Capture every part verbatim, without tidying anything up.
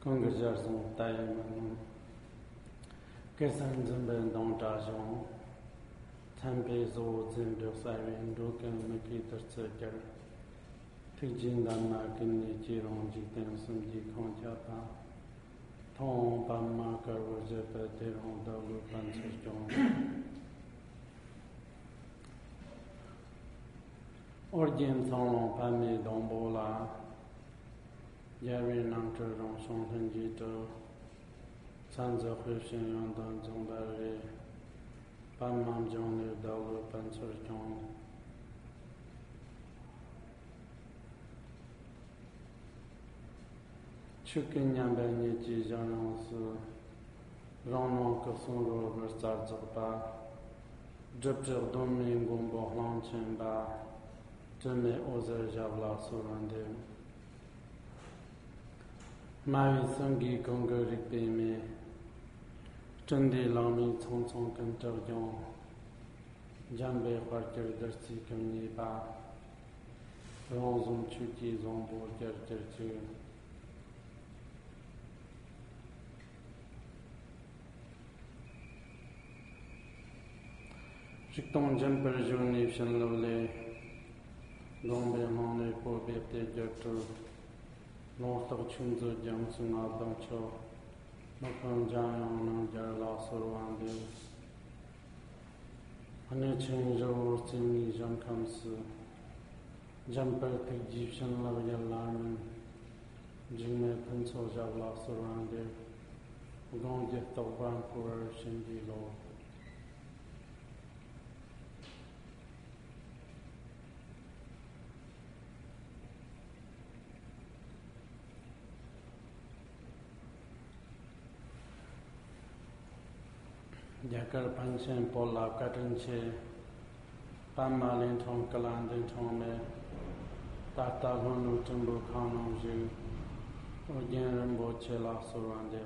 Congregation Diamond Kessan Zimben Don Dajon Tempe Zo Zimdo Siren Dokan Makita Circle Tijin Dana Kini Jiron Jitan Sunji Konjata Tom Pama Karwajepa Teron Dalu Pansajon Origin Solon Pami Dombola Yari Nantar Ron Sontanjito Sanza Hushin Yandan Zondari Pamam Joni Dalu Pansarjon Chukin Yambani Jijanons Ronon Kasuro Versarjapa Dripjil Domingo Bohlanchenba Jimmy Ozer Javla Surande Mavi Sangi Gongorik Beme Tundi Lami Tong Tong Kantarjon Jambe Parker Dersi Kamni Ba Ronzum Chuki Zombo Gertertu Chikton Jumper Juni Shanlole Gombe Mone Pobete Gertu North of Chunzo Johnson Adoncho, Nokon Jayon Jarla Sorwande, Anachin Jor Simi Jankams, Jumper Egyptian Lavia Larman, Jime Pencil Javla Sorwande, Gonje Toban Poor Shindi Law. Yakar Panchen Pola Katinche Pamalin Tom Kalandin Tome Tata Honu Tumbu Kano Ju Ogen Rambo Chela Surande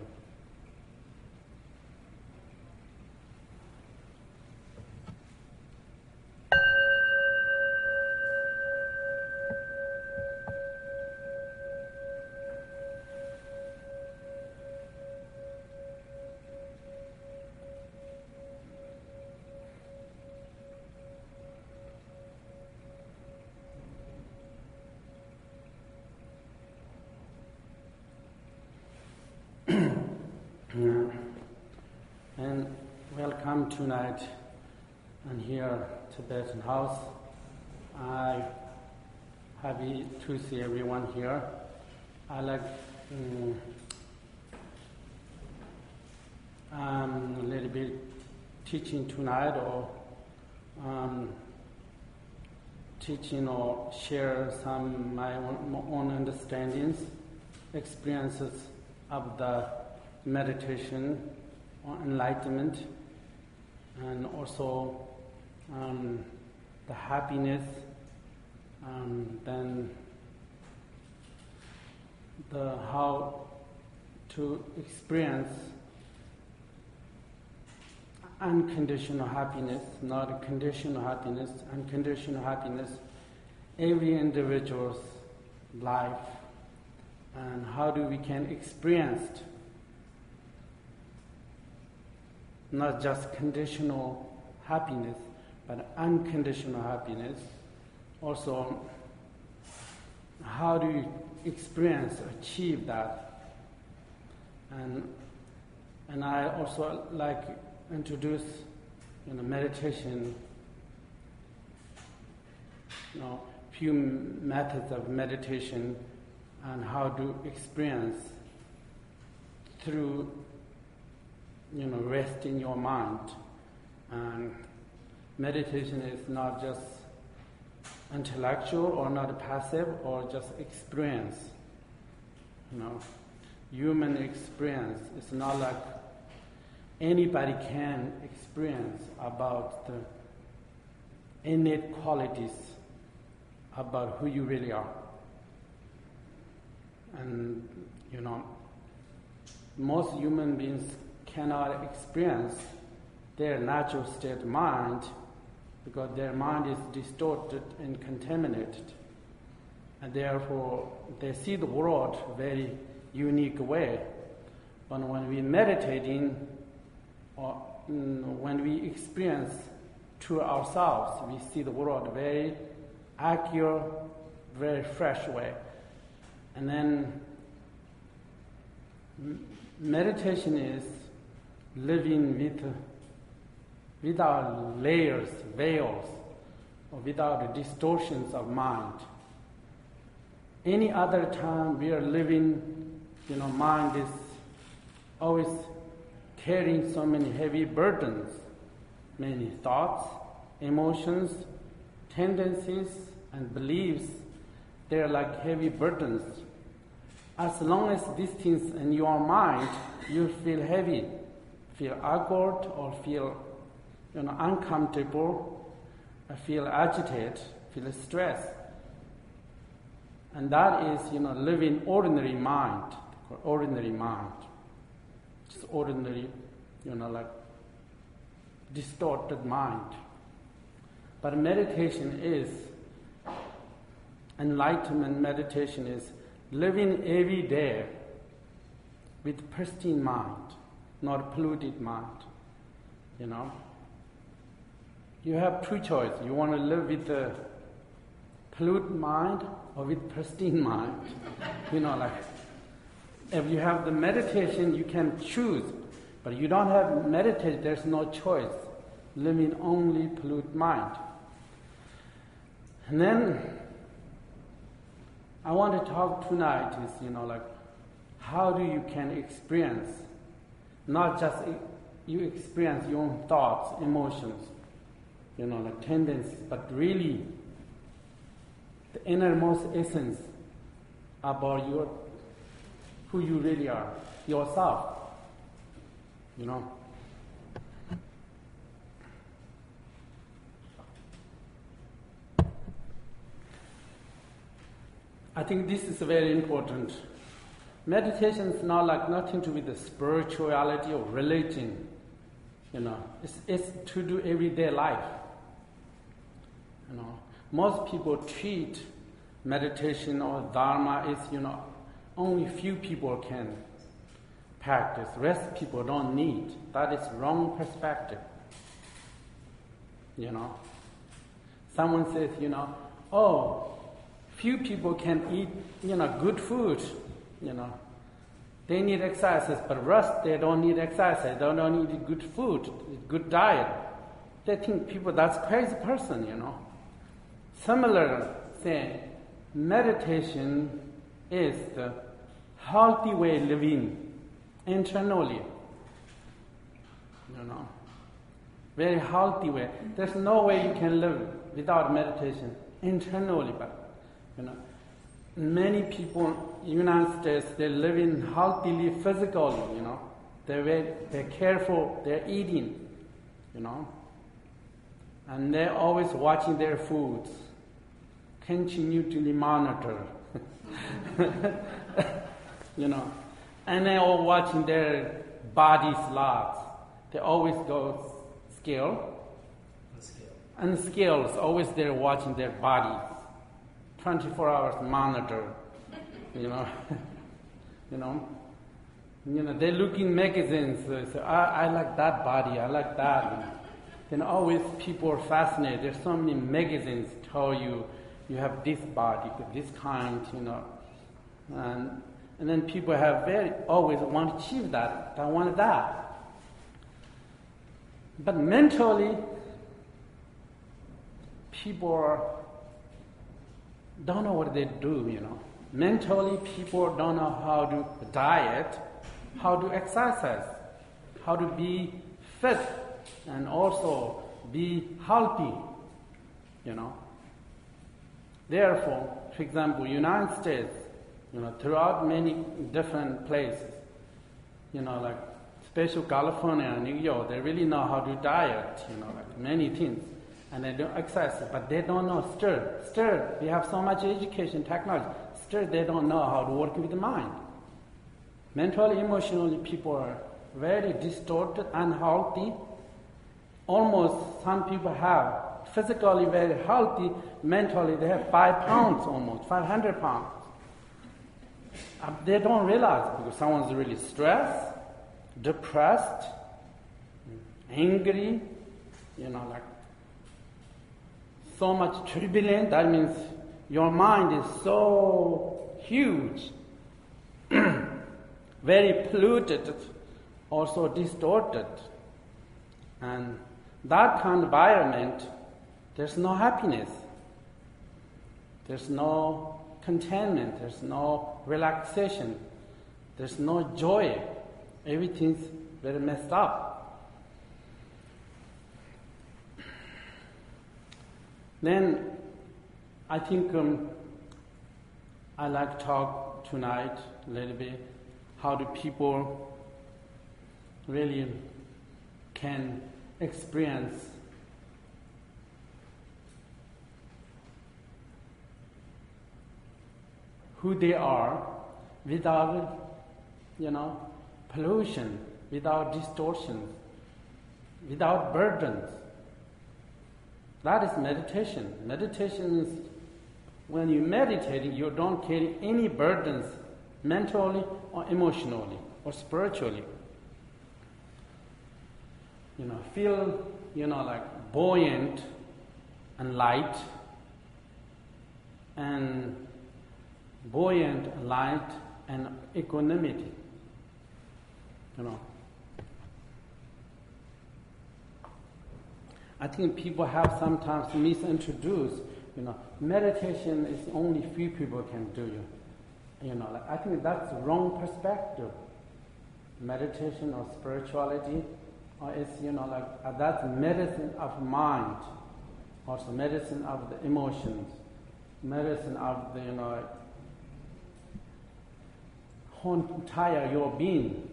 And welcome tonight and here Tibetan House. I happy to see everyone here. I like um, um, a little bit teaching tonight or um, teaching or share some my own, own understandings, experiences of the meditation or enlightenment, and also um, the happiness, um, then the how to experience unconditional happiness, not a conditional happiness, unconditional happiness, every individual's life, and how do we can experience not just conditional happiness, but unconditional happiness. Also, how do you experience, achieve that? And and I also like introduce, you know, meditation, you know, few methods of meditation and how to experience through, you know, rest in your mind. And meditation is not just intellectual or not passive or just experience. You know, human experience is not like anybody can experience about the innate qualities about who you really are. And, you know, most human beings cannot experience their natural state of mind because their mind is distorted and contaminated. And therefore, they see the world very unique way. But when we meditating, or mm, when we experience to ourselves, we see the world very accurate, very fresh way. And then meditation is living with, without layers, veils, or without distortions of mind. Any other time we are living, you know, mind is always carrying so many heavy burdens, many thoughts, emotions, tendencies, and beliefs. They're like heavy burdens. As long as these things in your mind, you feel heavy, feel awkward, or feel, you know, uncomfortable, or feel agitated, feel stressed. And that is, you know, living ordinary mind, ordinary mind. Just ordinary, you know, like distorted mind. But meditation is, enlightenment meditation is living every day with pristine mind, not polluted mind, you know. You have two choices. You want to live with a polluted mind or with pristine mind. You know, like, if you have the meditation, you can choose. But you don't have meditation, there's no choice. Living only polluted mind. And then, I want to talk tonight is, you know, like, how do you can experience, not just you experience your own thoughts, emotions, you know, like tendencies, but really the innermost essence about your, who you really are, yourself, you know. I think this is very important. Meditation is not like nothing to do with the spirituality or religion, you know. It's, it's to do everyday life, you know. Most people treat meditation or dharma is, you know, only few people can practice. Rest people don't need. That is wrong perspective, you know. Someone says, you know, oh, few people can eat, you know, good food, you know. They need exercise, but rest, they don't need exercise. They don't need good food, good diet. They think people, that's crazy person, you know. Similar saying, meditation is the healthy way of living internally, you know. Very healthy way. There's no way you can live without meditation internally, but you know, many people in the United States, they live in healthily physically, you know. They're very, they're careful, they're eating, you know. And they're always watching their foods, continually monitor, you know. And they're all watching their body slots. They always go scale. scale. And scales, always they're watching their bodies. twenty-four hours monitor, you know, you know, you know, they look in magazines, they say, I, I like that body, I like that. Then always people are fascinated. There's so many magazines tell you, you have this body, this kind, you know, and and then people have very, always want to achieve that, I want that. But mentally, people are, don't know what they do, you know. Mentally, people don't know how to diet, how to exercise, how to be fit, and also be healthy, you know. Therefore, for example, United States, you know, throughout many different places, you know, like especially California and New York, they really know how to diet, you know, like many things. And they do exercise, but they don't know still. Still, we have so much education, technology. Still, they don't know how to work with the mind. Mentally, emotionally, people are very distorted, unhealthy. Almost, some people have physically very healthy, mentally they have five pounds almost, five hundred pounds. Uh, they don't realize because someone's really stressed, depressed, angry, you know, like so much turbulent. That means your mind is so huge, very polluted, also distorted. And that kind of environment, there's no happiness. There's no contentment. There's no relaxation. There's no joy. Everything's very messed up. Then I think um, I like to talk tonight a little bit how do people really can experience who they are without, you know, pollution, without distortion, without burdens. That is meditation. Meditation is when you're meditating, you don't carry any burdens mentally or emotionally or spiritually. You know, feel, you know, like buoyant and light and buoyant, light and equanimity. You know. I think people have sometimes misintroduced, you know, meditation is only few people can do. You know, like, I think that's the wrong perspective. Meditation or spirituality, or it's, you know, like uh, that's medicine of mind, also medicine of the emotions, medicine of the, you know, whole entire your being.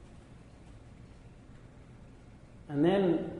And then,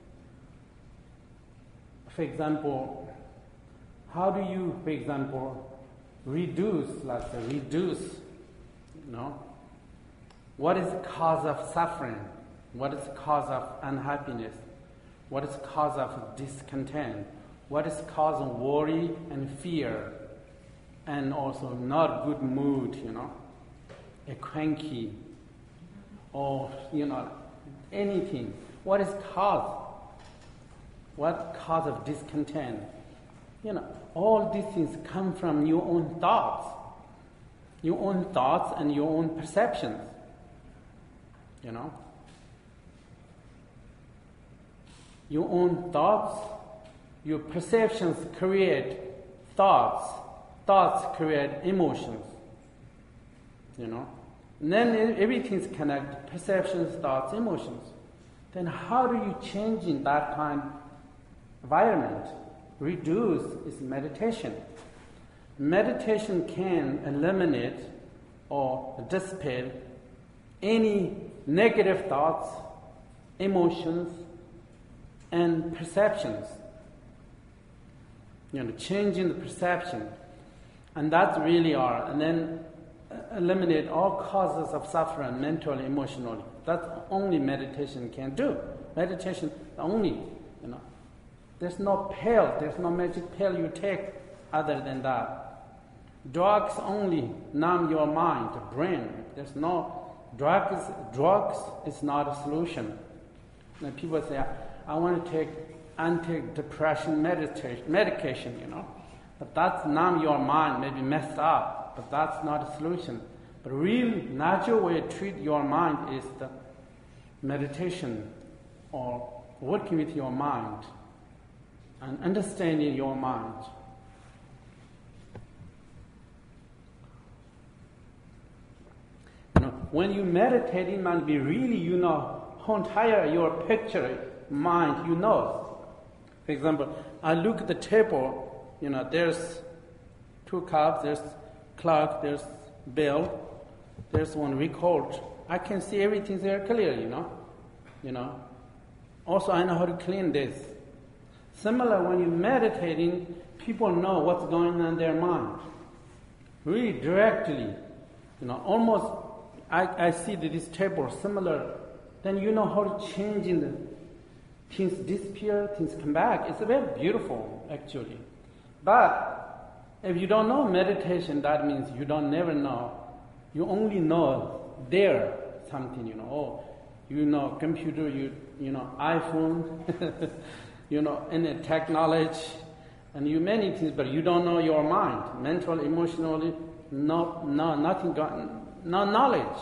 for example, how do you, for example, reduce, let's say, reduce, you know, what is the cause of suffering? What is the cause of unhappiness? What is the cause of discontent? What is the cause of worry and fear? And also not good mood, you know, a cranky, or, you know, anything. What is cause? What cause of discontent? You know, all these things come from your own thoughts, your own thoughts and your own perceptions. You know, your own thoughts, your perceptions create thoughts, thoughts create emotions. You know, and then everything's connected: perceptions, thoughts, emotions. Then how do you change in that kind of environment? Reduce is meditation. Meditation can eliminate or dissipate any negative thoughts, emotions, and perceptions. You know, changing the perception. And that's really are. And then eliminate all causes of suffering, mentally, emotionally. That's only meditation can do. Meditation only, you know. There's no pill, there's no magic pill you take other than that. Drugs only numb your mind, brain. There's no drugs. Drugs is not a solution. And people say, I want to take anti-depression meditation, medication, you know. But that's numb your mind, maybe messed up. But that's not a solution. But real natural way to treat your mind is the meditation or working with your mind and understanding your mind. You know, when you meditate, it might be really, you know, whole entire your picture, mind, you know. For example, I look at the table, you know, there's two cups, there's clock, there's bell, there's one record. I can see everything there clearly, you know. You know. Also, I know how to clean this. Similar, when you're meditating, people know what's going on in their mind. Really directly. You know, almost, I, I see that this table similar. Then you know how to change in the things disappear, things come back. It's very beautiful, actually. But if you don't know meditation, that means you don't never know You only know there something, you know, oh, you know, computer, you you know, iPhone, you know, any technology, and you many things, but you don't know your mind, mental, emotionally, no, no, nothing, got, no knowledge.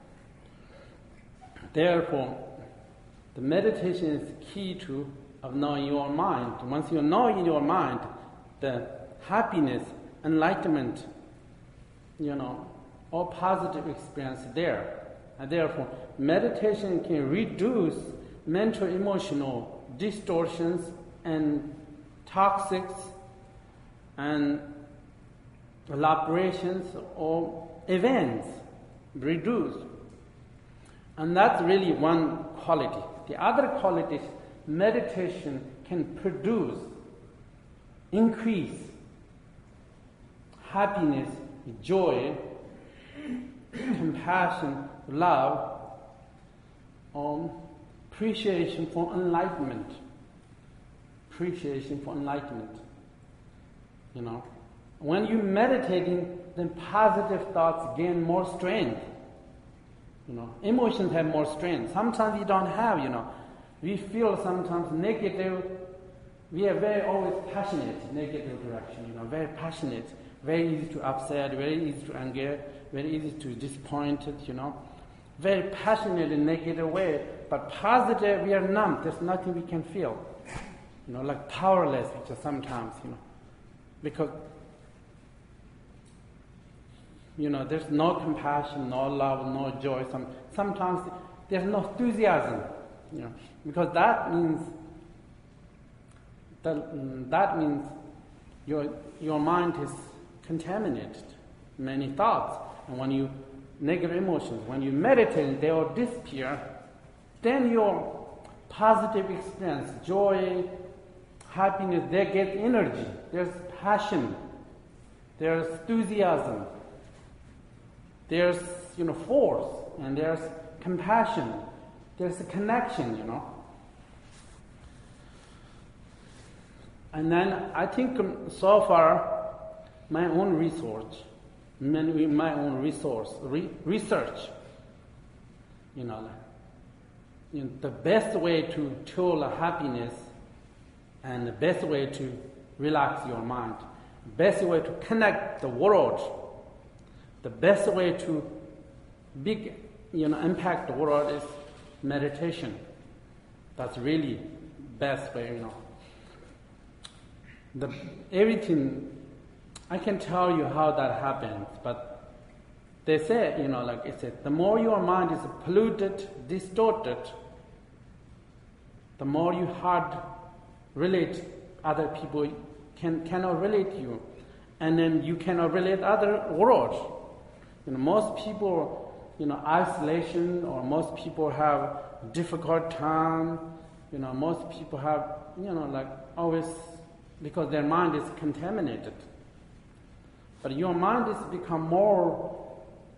Therefore, the meditation is key to of knowing your mind. Once you know in your mind, the happiness, enlightenment, you know, all positive experience there. And therefore, meditation can reduce mental, emotional distortions and toxics and elaborations or events. Reduce. And that's really one quality. The other quality is meditation can produce, increase happiness, joy, compassion, love, um, appreciation for enlightenment. Appreciation for enlightenment. You know, when you're meditating, then positive thoughts gain more strength. You know, emotions have more strength. Sometimes you don't have, you know. We feel sometimes negative. We are very always passionate, negative direction, you know, very passionate, very easy to upset, very easy to anger, very easy to disappointed, you know. Very passionate in negative way, but positive, we are numb. There's nothing we can feel. You know, like powerless, which is sometimes, you know, because you know, there's no compassion, no love, no joy. Some, sometimes there's no enthusiasm, you know, because that means that, that means your your mind is contaminated, many thoughts, and when you negative emotions, when you meditate, they will disappear. Then your positive experience, joy, happiness, they get energy. There's passion. There's enthusiasm. There's, you know, force, and there's compassion. There's a connection, you know. And then I think um, so far, my own research, many, my own resource, re- research, you know, like, you know, the best way to feel happiness and the best way to relax your mind, best way to connect the world, the best way to big, you know, impact the world is meditation. That's really best way, you know. The everything, I can tell you how that happens, but they say, you know, like it said, the more your mind is polluted, distorted, the more you hard relate other people can cannot relate you, and then you cannot relate other world. You know, most people, you know, isolation, or most people have difficult time. You know, most people have, you know, like always, because their mind is contaminated. But your mind has become more,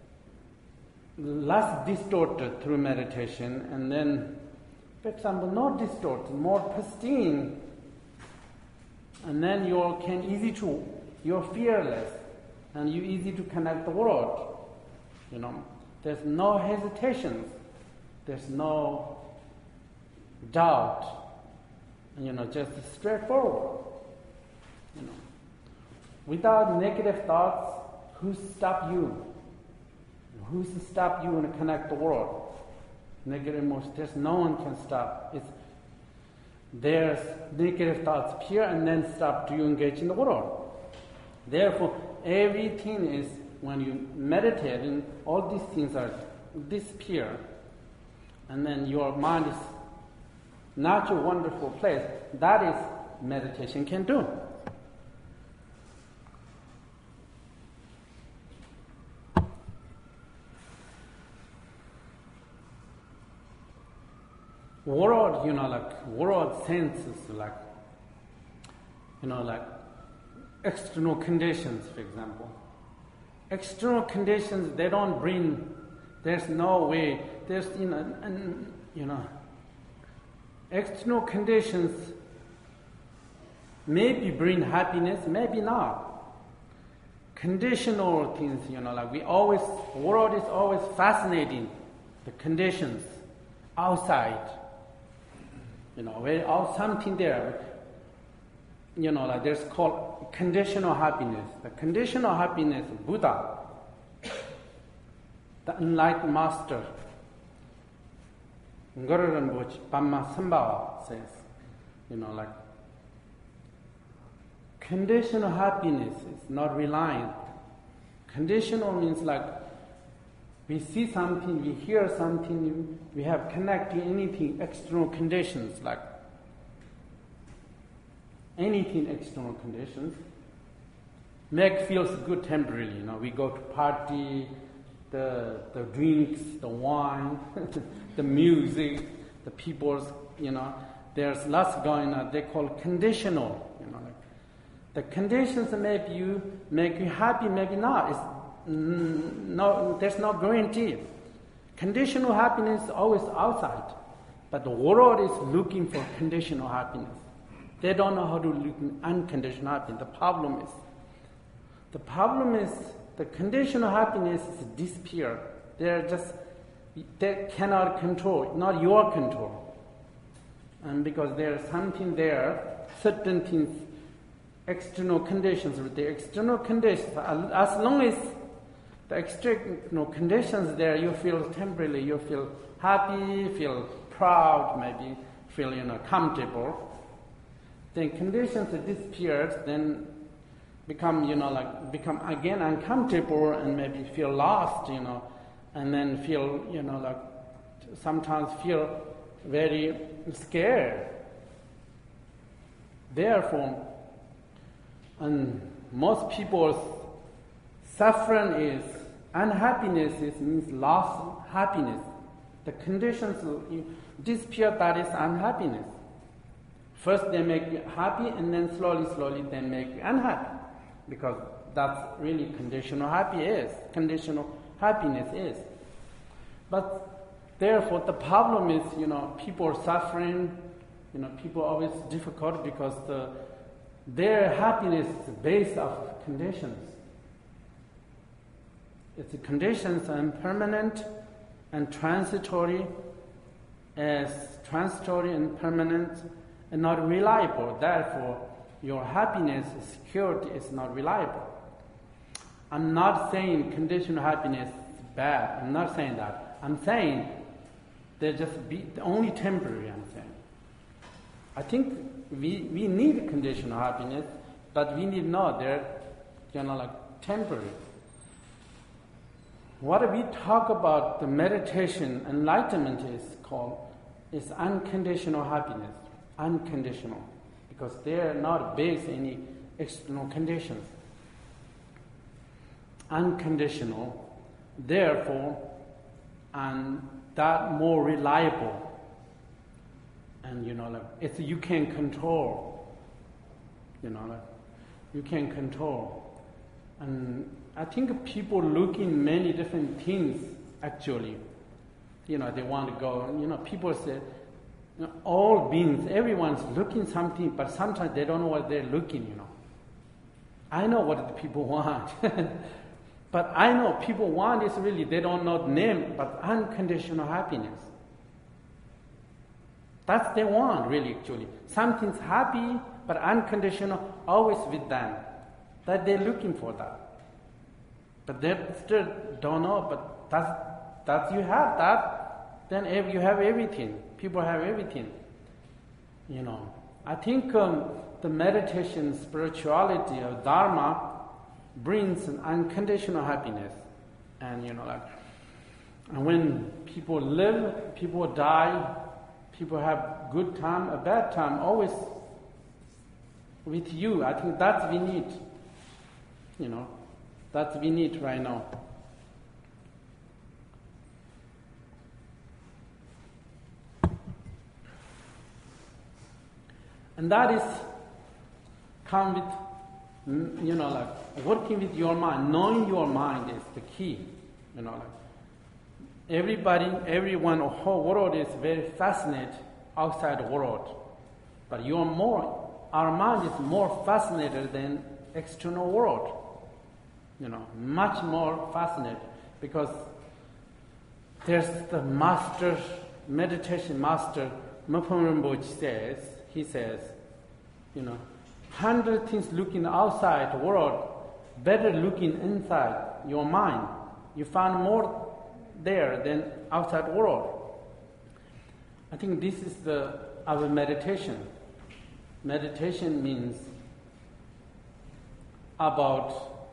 less distorted through meditation, and then, for example, not distorted, more pristine, and then you can easy to, you're fearless, and you easy to connect the world. You know, there's no hesitations, there's no doubt, and, you know, just straightforward. You know, without negative thoughts, who stop you? Who's to stop you and connect the world? Negative emotions, there's no one can stop. It's there's negative thoughts appear and then stop you engage in the world. Therefore, everything is, when you meditate, and all these things are disappear, and then your mind is natural, wonderful place. That is meditation can do. World, you know, like world senses, like, you know, like external conditions, for example. External conditions, they don't bring, there's no way, there's, you know, and, you know, external conditions maybe bring happiness, maybe not. conditional things, you know, like we always, world is always fascinating, the conditions outside, you know, where all something there, you know, like there's called conditional happiness. The conditional happiness, Buddha, the enlightened master, Ngoro Rinpoche, Pamma Sambhava says, you know, like conditional happiness is not reliant. Conditional means like we see something, we hear something, we have connected anything, external conditions, like anything external conditions, make feels good temporarily. You know, we go to party, the the drinks, the wine, the music, the people's, you know, there's lots going on. They call conditional. You know, like the conditions make you make you happy, maybe not. It's mm, no, there's no guarantee. Conditional happiness is always outside, but the world is looking for conditional happiness. They don't know how to look in unconditional happiness. The problem is, the problem is the conditional happiness is disappear. They're just, they cannot control, not your control. And because there's something there, certain things, external conditions, with the external conditions, as long as the external conditions there, you feel temporarily, you feel happy, feel proud, maybe feel, you know, comfortable. Then conditions disappeared, then become, you know, like become again uncomfortable and maybe feel lost, you know, and then feel, you know, like sometimes feel very scared. Therefore, and most people's suffering is unhappiness is means loss of happiness. The conditions disappear, that is unhappiness. First they make you happy, and then slowly, slowly they make you unhappy. Because that's really conditional happy is. Conditional happiness is. But therefore the problem is, you know, people are suffering, you know, people are always difficult because the their happiness is based off conditions. It's the conditions are impermanent and transitory, as transitory and permanent and not reliable. Therefore, your happiness, security is not reliable. I'm not saying conditional happiness is bad. I'm not saying that. I'm saying they're just be, only temporary, I'm saying. I think we we need conditional happiness, but we need not. They're, you know, like temporary. What we talk about the meditation, enlightenment is called, is unconditional happiness. Unconditional, because they are not based on any external conditions. Unconditional, therefore, and that more reliable, and you know, like it's you can control. You know, like you can control, and I think people looking many different things. Actually, you know, they want to go. You know, people say. You know, all beings, everyone's looking something, but sometimes they don't know what they're looking, you know. I know what the people want. But I know people want is really, they don't know the name, but unconditional happiness. That's they want, really, actually. Something's happy, but unconditional, always with them. That they're looking for that. But they still don't know, but that's, that's you have that, then if you have everything. People have everything, you know. I think um, the meditation, spirituality, or Dharma brings an unconditional happiness. And, you know, like, and when people live, people die, people have good time, a bad time, always with you. I think that's we need, you know, that's we need right now. And that is come with, you know, like working with your mind, knowing your mind is the key. You know, like everybody, everyone, the whole world is very fascinated outside the world, but you are more. Our mind is more fascinated than external world. you know, much more fascinated because there's the master, meditation master, Mapam Rinpoche says, he says, you know, hundred things looking outside the world, better looking inside your mind. You find more there than outside the world. I think this is the our meditation. Meditation means about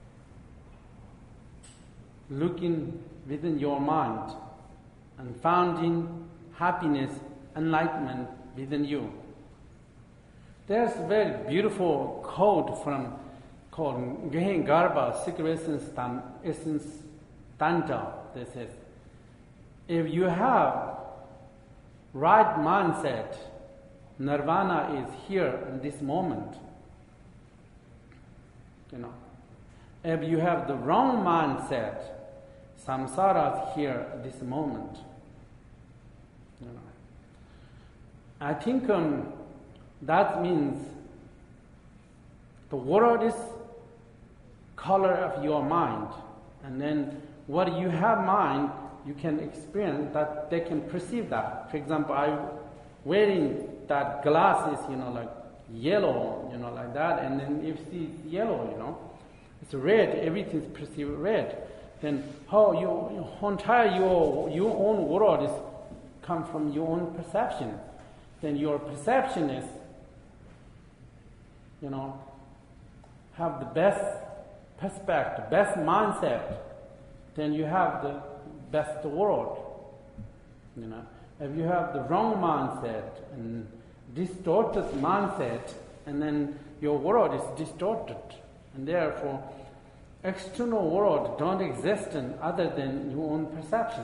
looking within your mind and finding happiness, enlightenment within you. There's a very beautiful quote from called Gehen Garba, Secret Essence Tanta, that says, if you have right mindset, nirvana is here in this moment. You know, if you have the wrong mindset, samsara is here at this moment. You know, I think um, that means the world is color of your mind, and then what you have mind, you can experience that they can perceive that. For example, I wearing that glasses, you know, like yellow, you know, like that, and then if you see it's yellow, you know, it's red, everything's perceived red. Then how you, your entire your your own world is come from your own perception. Then your perception is, you know, have the best perspective, best mindset, then you have the best world. You know, if you have the wrong mindset and distorted mindset, and then your world is distorted, and therefore external world don't exist in other than your own perception.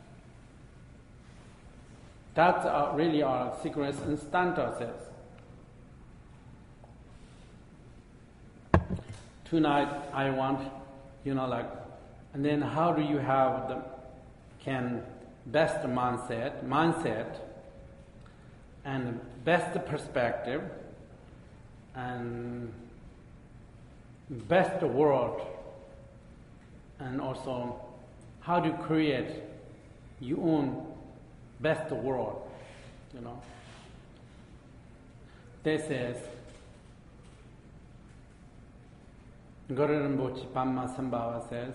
That's uh, really our secret instanta says. Tonight I want, you know, like, and then how do you have the can best mindset, mindset, and best perspective, and best world, and also how to create your own best world, you know. This is Guru Rinpoche Pamma Sambhava says,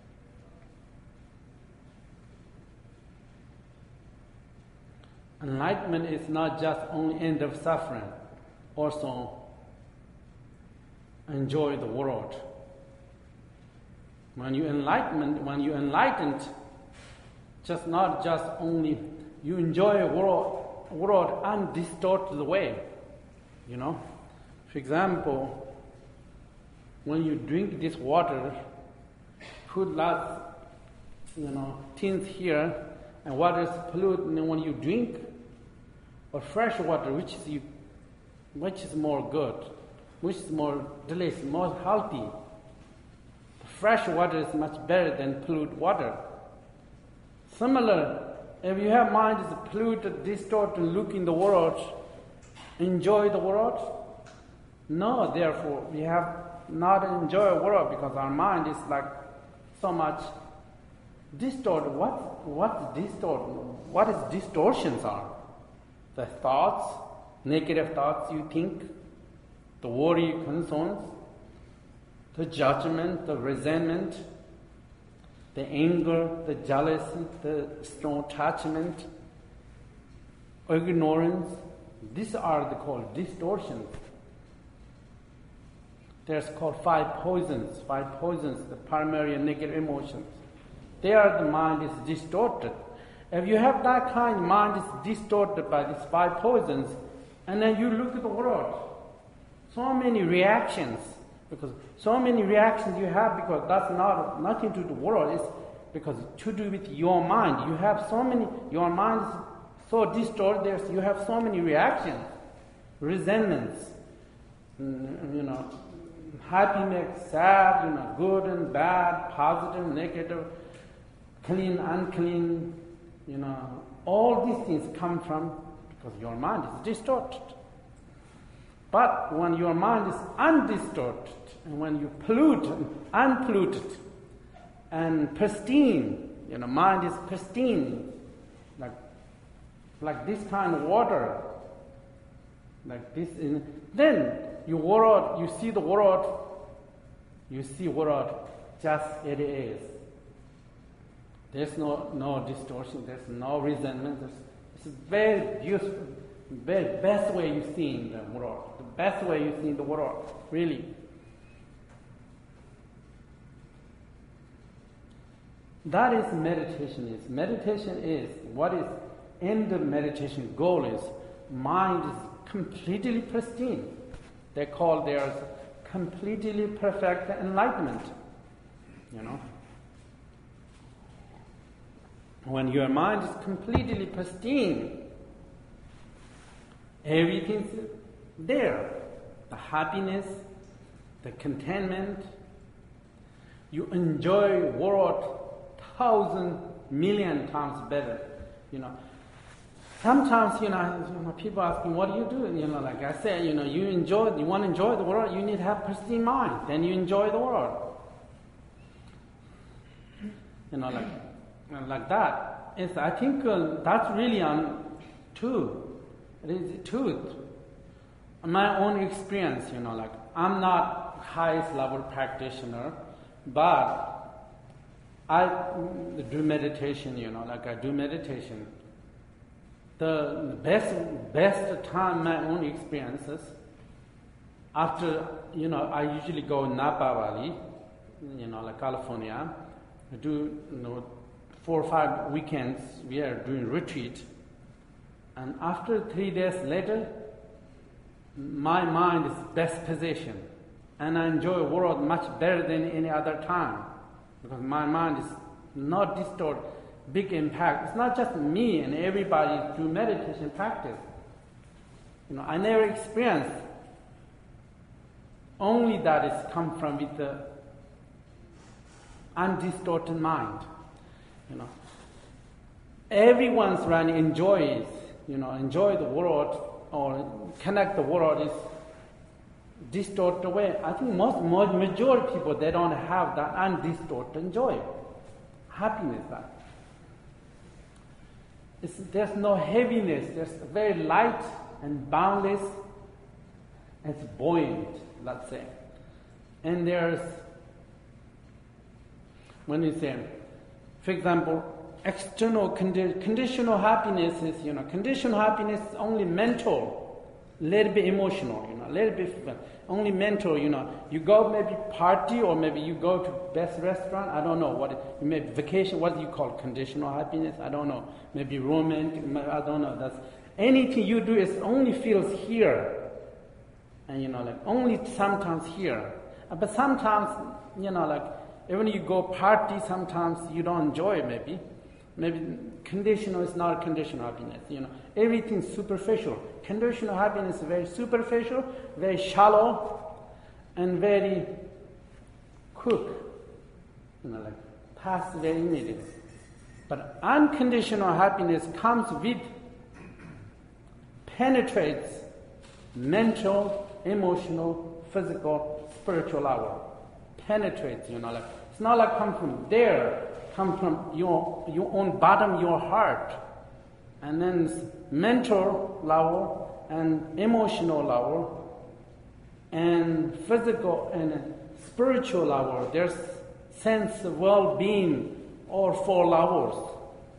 enlightenment is not just only end of suffering, also enjoy the world. When you enlightenment, when you enlightened, just not just only you enjoy a world, world undistorted way, you know. For example, when you drink this water, put lots, you know, things here, and water is polluted, and then when you drink, or fresh water, which is you, which is more good, which is more delicious, more healthy. Fresh water is much better than polluted water. Similar, if you have mind is polluted, distorted, look in the world, enjoy the world? No, therefore, we have not enjoy the world because our mind is like so much distorted. What what distorted? What is distortions are? The thoughts, negative thoughts you think, the worry, concerns, the judgment, the resentment, the anger, the jealousy, the strong attachment, ignorance. These are the called distortions. There's called five poisons. Five poisons, the primary and negative emotions. There the mind is distorted. If you have that kind of mind is distorted by these five poisons, and then you look at the world, so many reactions, because so many reactions you have because that's not nothing to do with the world, it's because to do with your mind. You have so many, your mind is so distorted, there's, you have so many reactions, resentments, you know, happiness, sad, you know, good and bad, positive, negative, clean, unclean, you know, all these things come from because your mind is distorted. But when your mind is undistorted, And when you pollute, unpolluted, and pristine, you know, mind is pristine, like, like this kind of water, like this, in, then you world, you see the world, you see world just it is. There's no no distortion. There's no resentment. There's, it's a very beautiful, very best way you see in the world. The best way you see in the world, really. That is meditation is. Meditation is, what is end of meditation goal is, mind is completely pristine. They call theirs completely perfect enlightenment. You know? When your mind is completely pristine, everything's there. The happiness, the contentment. You enjoy world thousand million times better. You know. Sometimes, you know, you know, people ask me, what do you do? You know, like I said, you know, you enjoy, you want to enjoy the world, you need to have pristine mind. Then you enjoy the world. You know, like like that. It's, I think uh, that's really on truth. It is truth. My own experience, you know, like I'm not highest level practitioner, but I do meditation, you know, like I do meditation. The best best time, my own experiences, after, you know, I usually go Napa Valley, you know, like California. I do, you know, four or five weekends, we are doing retreat. And after three days later, my mind is best position. And I enjoy the world much better than any other time. Because my mind is not distorted, big impact. It's not just me and everybody do meditation practice. You know, I never experienced only that is come from with the undistorted mind. You know, everyone's running enjoys, you know, enjoy the world or connect the world is distorted away. I think most, most majority people, they don't have that undistorted joy, happiness. That it's, there's no heaviness. There's very light and boundless. It's buoyant, let's say. And there's, when you say, for example, external condi- conditional happiness is, you know, conditional happiness is only mental, a little bit emotional, you know, a little bit only mental, you know. You go maybe party or maybe you go to best restaurant, I don't know what, it, maybe vacation, what do you call conditional happiness? I don't know. Maybe romantic, I don't know. That's anything you do is only feels here. And, you know, like only sometimes here. But sometimes, you know, like even you go party, sometimes you don't enjoy it maybe. Maybe conditional is not conditional happiness, you know. Everything's superficial. Conditional happiness is very superficial, very shallow, and very quick. You know, like past very immediate. But unconditional happiness comes with, penetrates mental, emotional, physical, spiritual level. Penetrates, you know, like it's not like come from there, come from your your own bottom, your heart, and then mental level and emotional level and physical and spiritual level. There's sense of well-being, all four levels.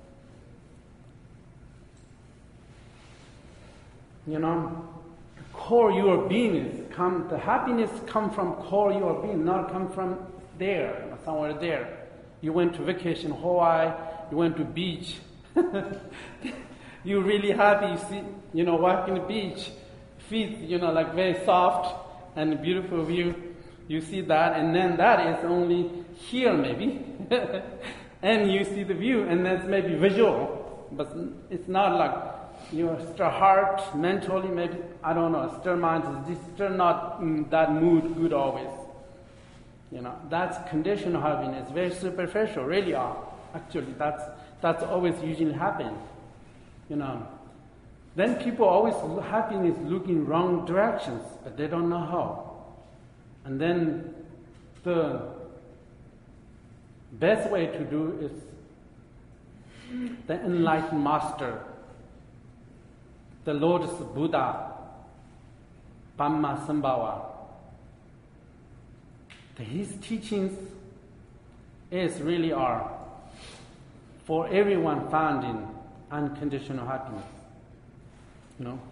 You know, core your being is come. The happiness come from core your being, not come from there, somewhere there. You went to vacation, Hawaii, you went to beach. You're really happy, you see, you know, walking the beach, feet, you know, like very soft and beautiful view. You see that, and then that is only here maybe. And you see the view, and that's maybe visual. But it's not like your stir heart, mentally, maybe, I don't know, stir mind is still not in that mood good always. You know, that's conditional happiness, very superficial, really are. Actually, that's that's always usually happen. You know, then people always happiness look in wrong directions, but they don't know how. And then the best way to do is the enlightened master, the Lord Buddha, Padmasambhava. His teachings is really are for everyone found in unconditional happiness. You know?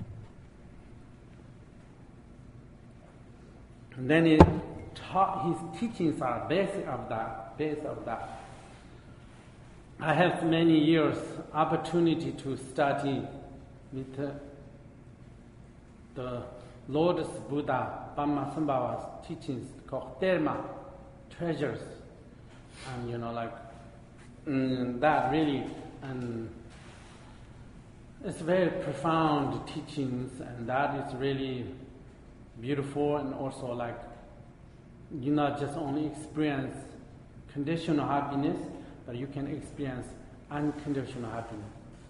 And then it taught, his teachings are basic of that, base of that. I have many years opportunity to study with uh, the Lord Buddha Padmasambhava's teachings called Dharma, treasures, and you know like mm, that really, and it's very profound teachings, and that is really beautiful, and also like you not just only experience conditional happiness, but you can experience unconditional happiness.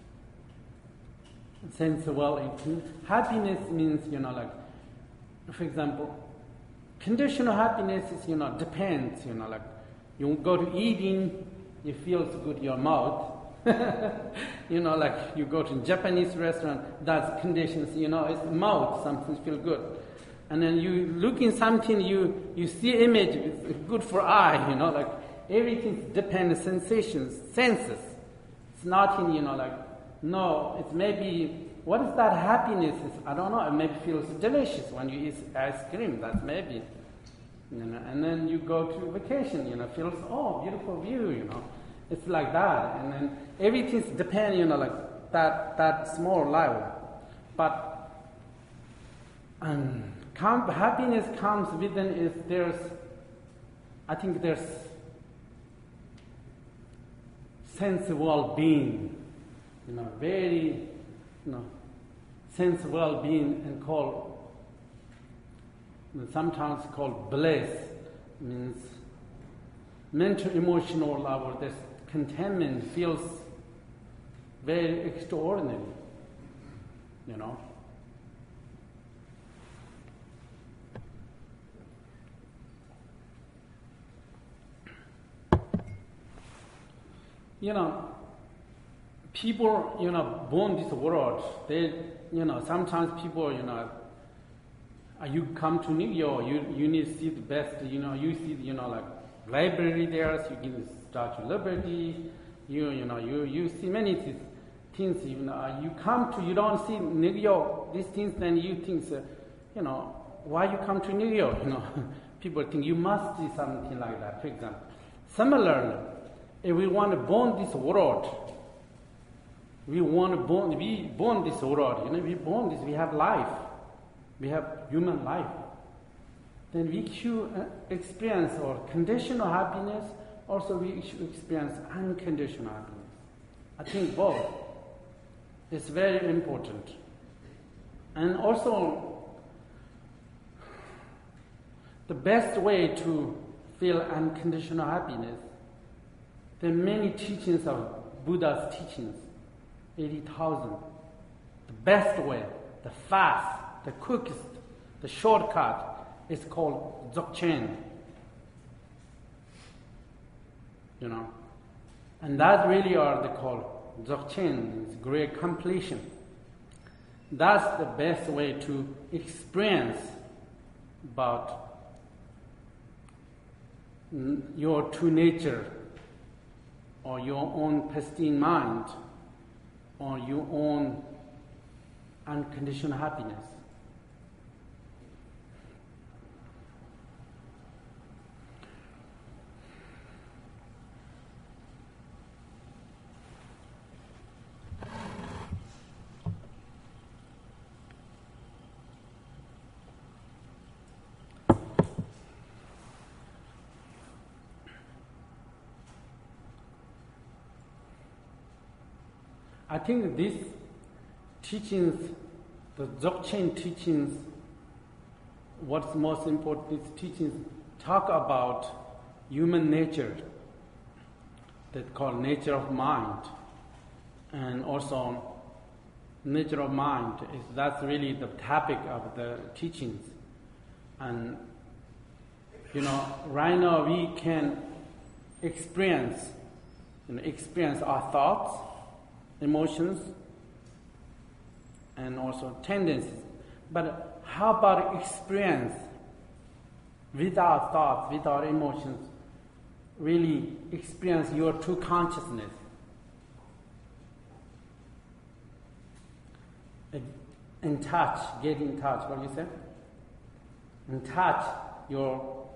Sense well, happiness means you know like, for example, conditional happiness is you know depends you know like you go to eating, it feels good in your mouth. You know like you go to a Japanese restaurant, that's conditions, you know it's mouth, something feel good. And then you look in something, you you see image, it's good for eye, you know like everything depends sensations, senses. It's nothing, you know like no, it's maybe what is that happiness? Is, I don't know. It maybe feels delicious when you eat ice cream. That's maybe, you know. And then you go to vacation, you know, feels oh beautiful view, you know. It's like that, and then everything's depend, you know, like that that small level. But um, com- happiness comes within is there's, I think there's sense of well-being, you know, very, you know, sense of well-being and called, sometimes called bliss, means mental emotional level, this contentment feels very extraordinary, you know. You know, people, you know, born this world, they, you know, sometimes people, you know, uh, you come to New York, you you need to see the best, you know, you see, you know, like library there, so you can Statue of Liberty, you you know, you, you see many th- things, you know, uh, you come to, you don't see New York, these things, then you think, uh, you know, why you come to New York, you know, people think you must see something like that, for example. Similarly, if we want to born this world, we want to born, we born this world, you know, we born this, we have life, we have human life. Then we should uh, experience our conditional happiness, also we should experience unconditional happiness. I think both is very important. And also, the best way to feel unconditional happiness, there are many teachings of Buddha's teachings, eighty thousand. The best way, the fast, the quickest, the shortcut is called Dzogchen. You know, and that really are the called Dzogchen, is great completion. That's the best way to experience about your true nature, or your own pristine mind, or your own unconditional happiness. I think these teachings, the Dzogchen teachings, what's most important, these teachings talk about human nature, that's called nature of mind. And also, nature of mind, is that's really the topic of the teachings. And you know, right now we can experience, you know, experience our thoughts, emotions, and also tendencies. But how about experience without thoughts, without emotions? Really experience your true consciousness. In touch, get in touch, what do you say? In touch your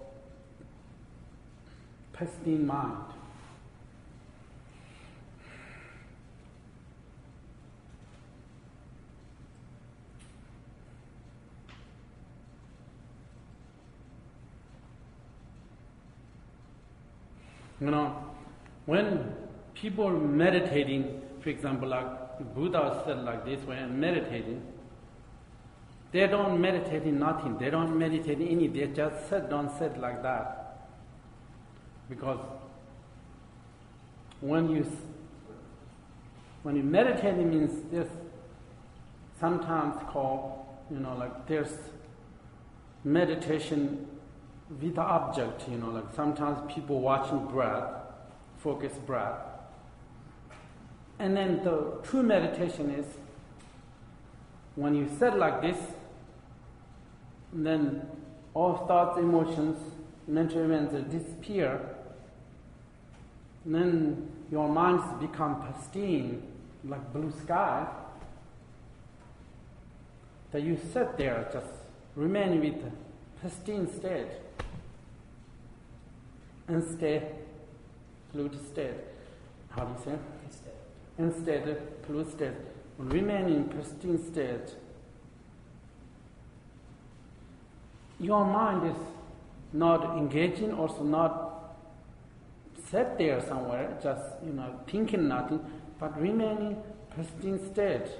pristine mind. You know, when people meditating, for example, like Buddha said like this, when meditating, they don't meditate in nothing. They don't meditate in any. They just sit, don't sit like that. Because when you when you meditate, it means there's sometimes called, you know, like there's meditation with the object, you know, like sometimes people watching breath, focus breath. And then the true meditation is when you sit like this, then all thoughts, emotions, mental events disappear. And then your minds become pristine, like blue sky. That you sit there, just remain with the pristine state. Instead, fluid state. How do you say? Instead. Instead, fluid state. Remain in pristine state. Your mind is not engaging, also not set there somewhere, just, you know, thinking nothing, but remaining pristine state.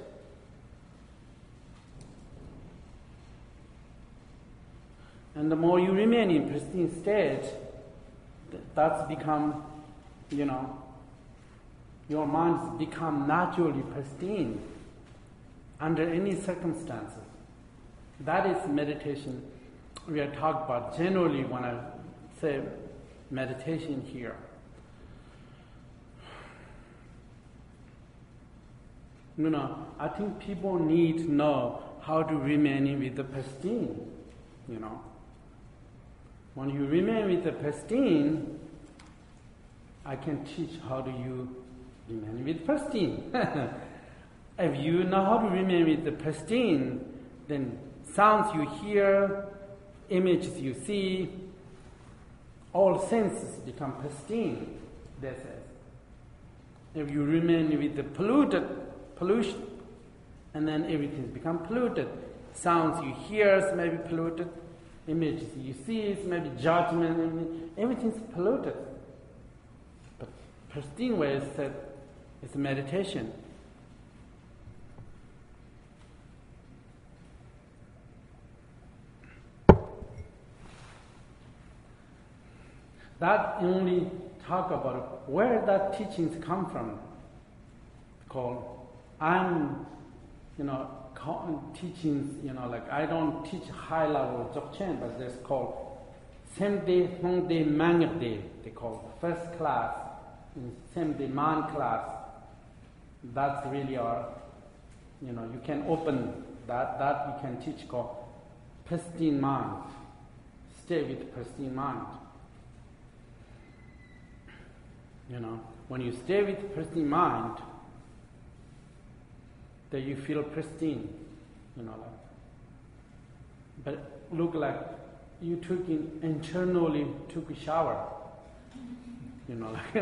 And the more you remain in pristine state, that's become, you know, your minds become naturally pristine under any circumstances. That is meditation we are talking about generally when I say meditation here. You know, I think people need to know how to remain with the pristine, you know. When you remain with the pristine, I can teach how do you remain with pristine. If you know how to remain with the pristine, then sounds you hear, images you see, all senses become pristine, they say. If you remain with the polluted pollution, and then everything becomes polluted. Sounds you hear may be polluted, images you see is maybe judgment, everything's polluted. But pristine way is said it's meditation. That only talk about where that teachings come from. Called I'm, you know, teachings, you know, like I don't teach high level Dzogchen, but there's called Semde Hongde Mangde, they call first class, Semde Man class. That's really our, you know, you can open that, that you can teach called pristine mind. Stay with pristine mind. You know, when you stay with pristine mind, that you feel pristine, you know, like. But look like you took in internally took a shower, you know, like.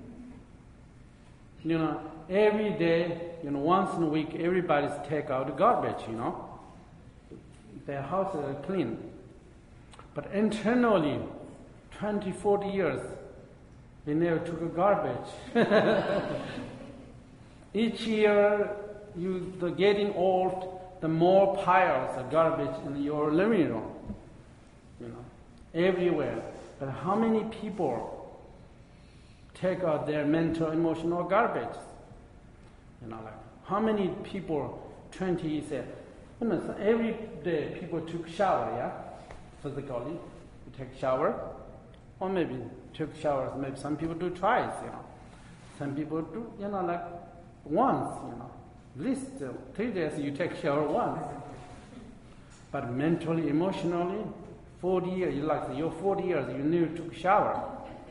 You know, every day, you know, once in a week, everybody's take out the garbage, you know. Their houses are clean. But internally, twenty, forty years, they never took a garbage. Each year, you the getting old, the more piles of garbage in your living room, you know, everywhere. But how many people take out their mental, emotional garbage? You know, like how many people? Twenty said, you know, so every day people took shower, yeah, physically, You take shower, or maybe took showers. Maybe some people do twice, you know. Some people do, you know, like once, you know. At least uh, three days you take shower once. But mentally, emotionally, forty years, you like you're forty years, you never took shower.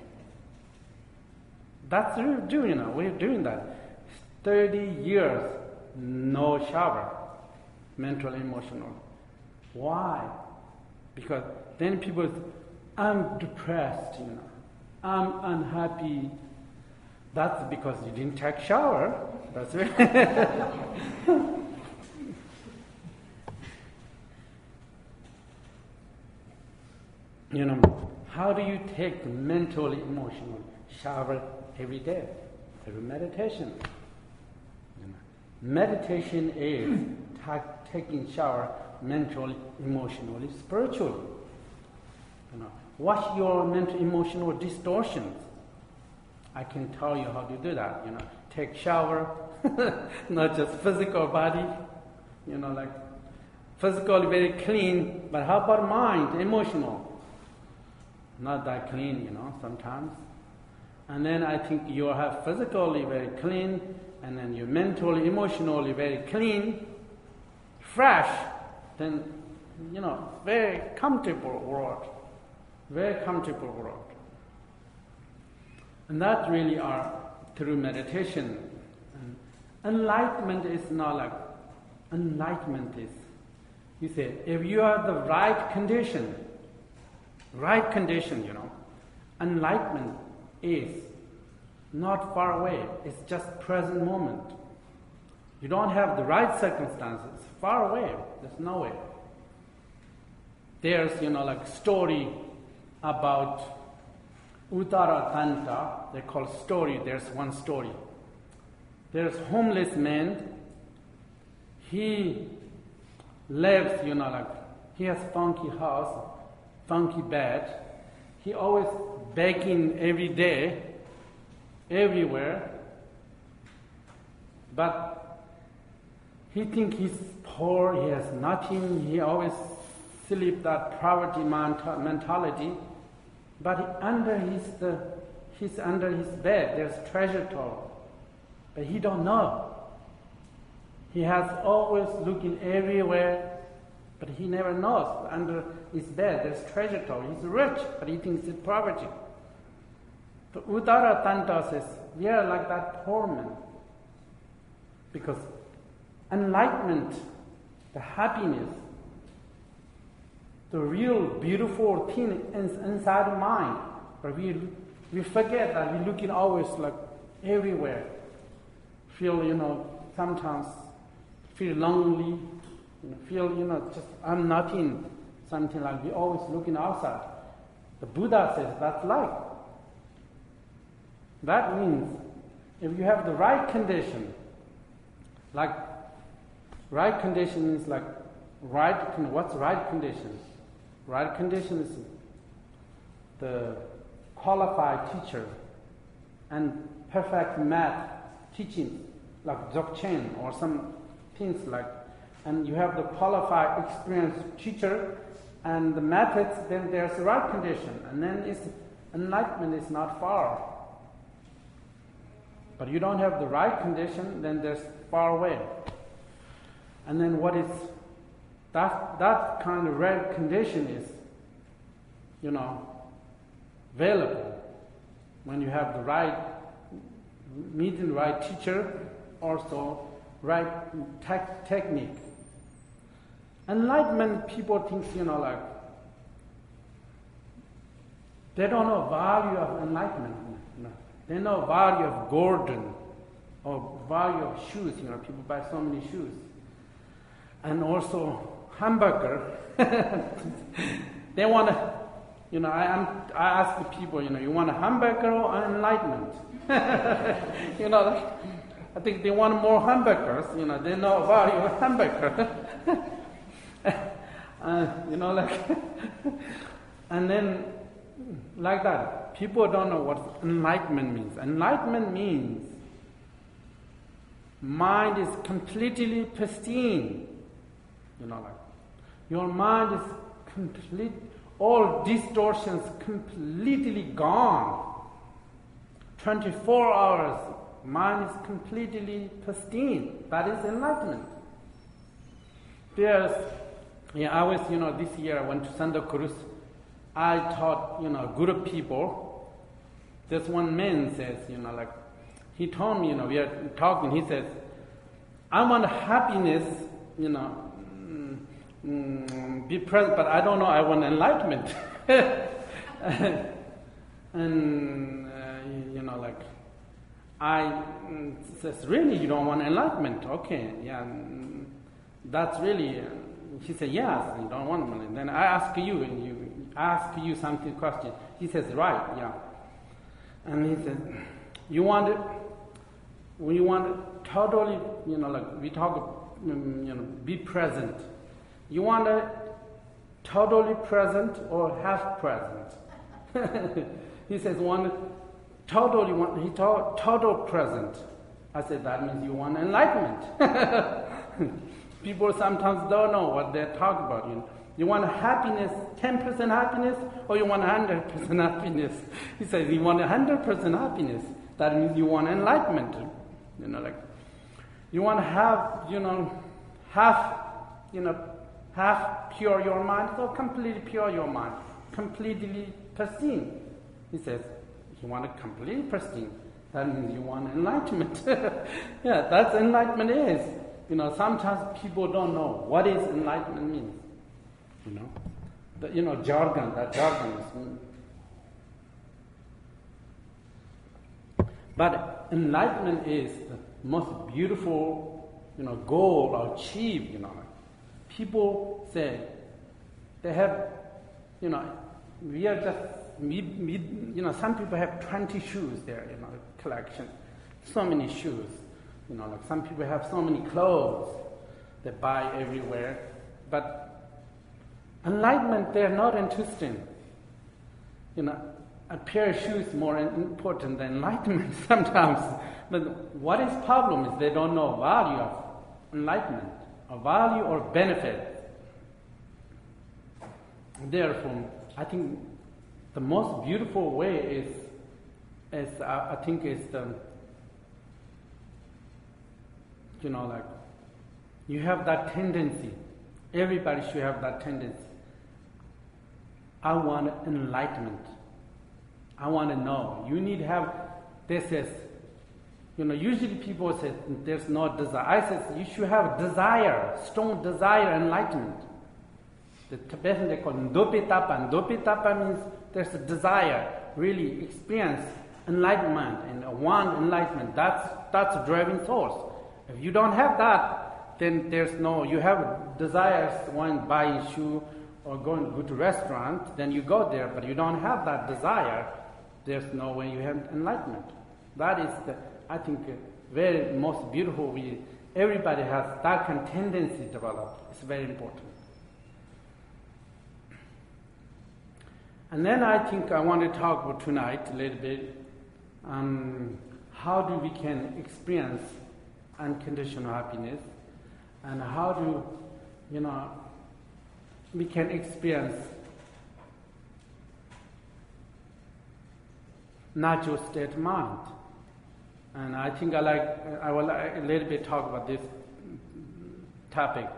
That's what we're doing, you know. We're doing that. thirty years, no shower, mentally, emotional. Why? Because then people say, I'm depressed, you know. I'm unhappy. That's because you didn't take shower. That's right. You know, how do you take mentally, emotionally? Shower every day, through meditation. You know, meditation is ta- taking shower mentally, emotionally, spiritually. You know, watch your mental, emotional distortions. I can tell you how to do that. You know, take shower, not just physical body. You know, like physically very clean, but how about mind, emotional? Not that clean, you know, sometimes. And then I think you have physically very clean, and then you're mentally, emotionally very clean, fresh, then, you know, very comfortable world. Very comfortable world. And that really are through meditation. And enlightenment is not like, enlightenment is, you say, if you are the right condition, right condition, you know, enlightenment is not far away. It's just present moment. You don't have the right circumstances. Far away. There's no way. There's, you know, like story about Uttaratanta. They call story. There's one story. There's homeless man. He lives, you know, like he has funky house, funky bed. He always begging every day, everywhere. But he think he's poor, he has nothing, he always sleep that poverty mentality. But under his, the, he's under his bed, there's treasure trove. But he don't know. He has always looking everywhere, but he never knows. Under his bed, there's treasure trove. He's rich, but he thinks it's poverty. So Uttaratanta says, we are like that poor man. Because enlightenment, the happiness, the real beautiful thing is inside the mind. But we we forget that we're looking always like everywhere. Feel, you know, sometimes feel lonely, you know, feel, you know, just I'm nothing, something like we always looking outside. The Buddha says that's life. That means if you have the right condition, like right condition is like right, what's right condition? Right condition is the qualified teacher and perfect math teaching, like Dzogchen or some things like, and you have the qualified experienced teacher and the methods, then there's the right condition, and then it's, enlightenment is not far. But you don't have the right condition, then there's far away. And then what is that that kind of right condition is, you know, available when you have the right meeting the right teacher, also right tech technique. Enlightenment people think, you know, like they don't know value of enlightenment. You know. They know value of Gordon or value of shoes. You know, people buy so many shoes, and also hamburger. They want to, you know. I am. I ask the people, you know, you want a hamburger or enlightenment? You know, like, I think they want more hamburgers. You know, they know value of hamburger. uh, you know, like, and then like that. People don't know what enlightenment means. Enlightenment means mind is completely pristine. You know, like your mind is complete, all distortions completely gone. twenty-four hours, mind is completely pristine. That is enlightenment. There's, yeah, I was, you know, this year I went to Santa Cruz. I taught, you know, group people. This one man says, you know, like, he told me, you know, we are talking, he says, I want happiness, you know, mm, mm, be present, but I don't know, I want enlightenment. And, uh, you know, like, I mm, says, really, you don't want enlightenment? Okay, yeah, mm, that's really, uh, he said, yes, you don't want money. Then I ask you, and you ask you something question. He says, right, yeah. And he said, you want it, when you want it totally, you know, like we talk, um, you know, be present. You want it totally present or half present? He says, want it totally, want, he told total present. I said, that means you want enlightenment. People sometimes don't know what they're talking about. You know, you want happiness, ten percent happiness, or you want one hundred percent happiness? He says, you want one hundred percent happiness. That means you want enlightenment. You know, like, you want to have, you know, half, you know, half pure your mind, or completely pure your mind, completely pristine. He says, you want it completely pristine. That means you want enlightenment. Yeah, that's enlightenment is. You know, sometimes people don't know what is enlightenment means. You know, the, you know, jargon, that jargon is. But enlightenment is the most beautiful, you know, goal or achieve. You know, people say they have, you know, we are just, we, we, you know, some people have twenty shoes there, you know, collection, so many shoes. You know, like some people have so many clothes they buy everywhere, but enlightenment they're not interested in. You know, a pair of shoes is more important than enlightenment sometimes. But what is problem is they don't know value of enlightenment, or value or benefit. Therefore, I think the most beautiful way is, is uh, I think is the, you know, like, you have that tendency. Everybody should have that tendency. I want enlightenment. I want to know. You need to have, this is, you know, usually people say there's no desire. I say you should have desire, strong desire, enlightenment. The Tibetan they call Ndopi Tapa. Ndopi Tapa means there's a desire, really experience enlightenment and want enlightenment. That's, that's a driving source. If you don't have that, then there's no, you have desires, want to buy a shoe or go and go to restaurant, then you go there, but you don't have that desire, there's no way you have enlightenment. That is the, I think, uh, very most beautiful. We, everybody has that kind of tendency developed. It's very important. And then I think I want to talk about tonight a little bit um, how do we can experience unconditional happiness, and how do, you know, we can experience natural state mind. And I think I like, I will like a little bit talk about this topic.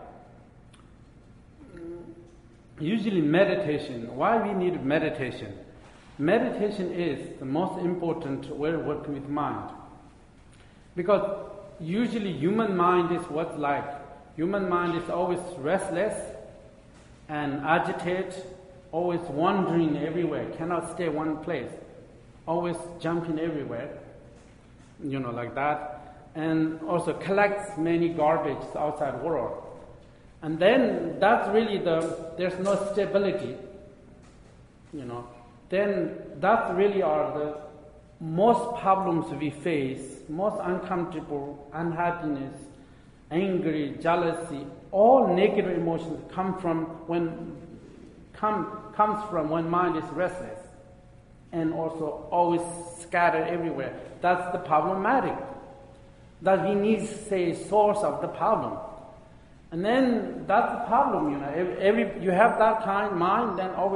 Usually meditation, why we need meditation? Meditation is the most important way of working with mind. Because usually human mind is what's like. Human mind is always restless and agitated, always wandering everywhere, cannot stay one place, always jumping everywhere, you know, like that, and also collects many garbage outside world. And then that's really the, there's no stability, you know. Then that's really are the most problems we face, most uncomfortable, unhappiness, angry, jealousy, all negative emotions come from when come comes from when mind is restless and also always scattered everywhere. That's the problematic. That we need to say source of the problem. And then that's the problem, you know. Every, every you have that kind of mind, then always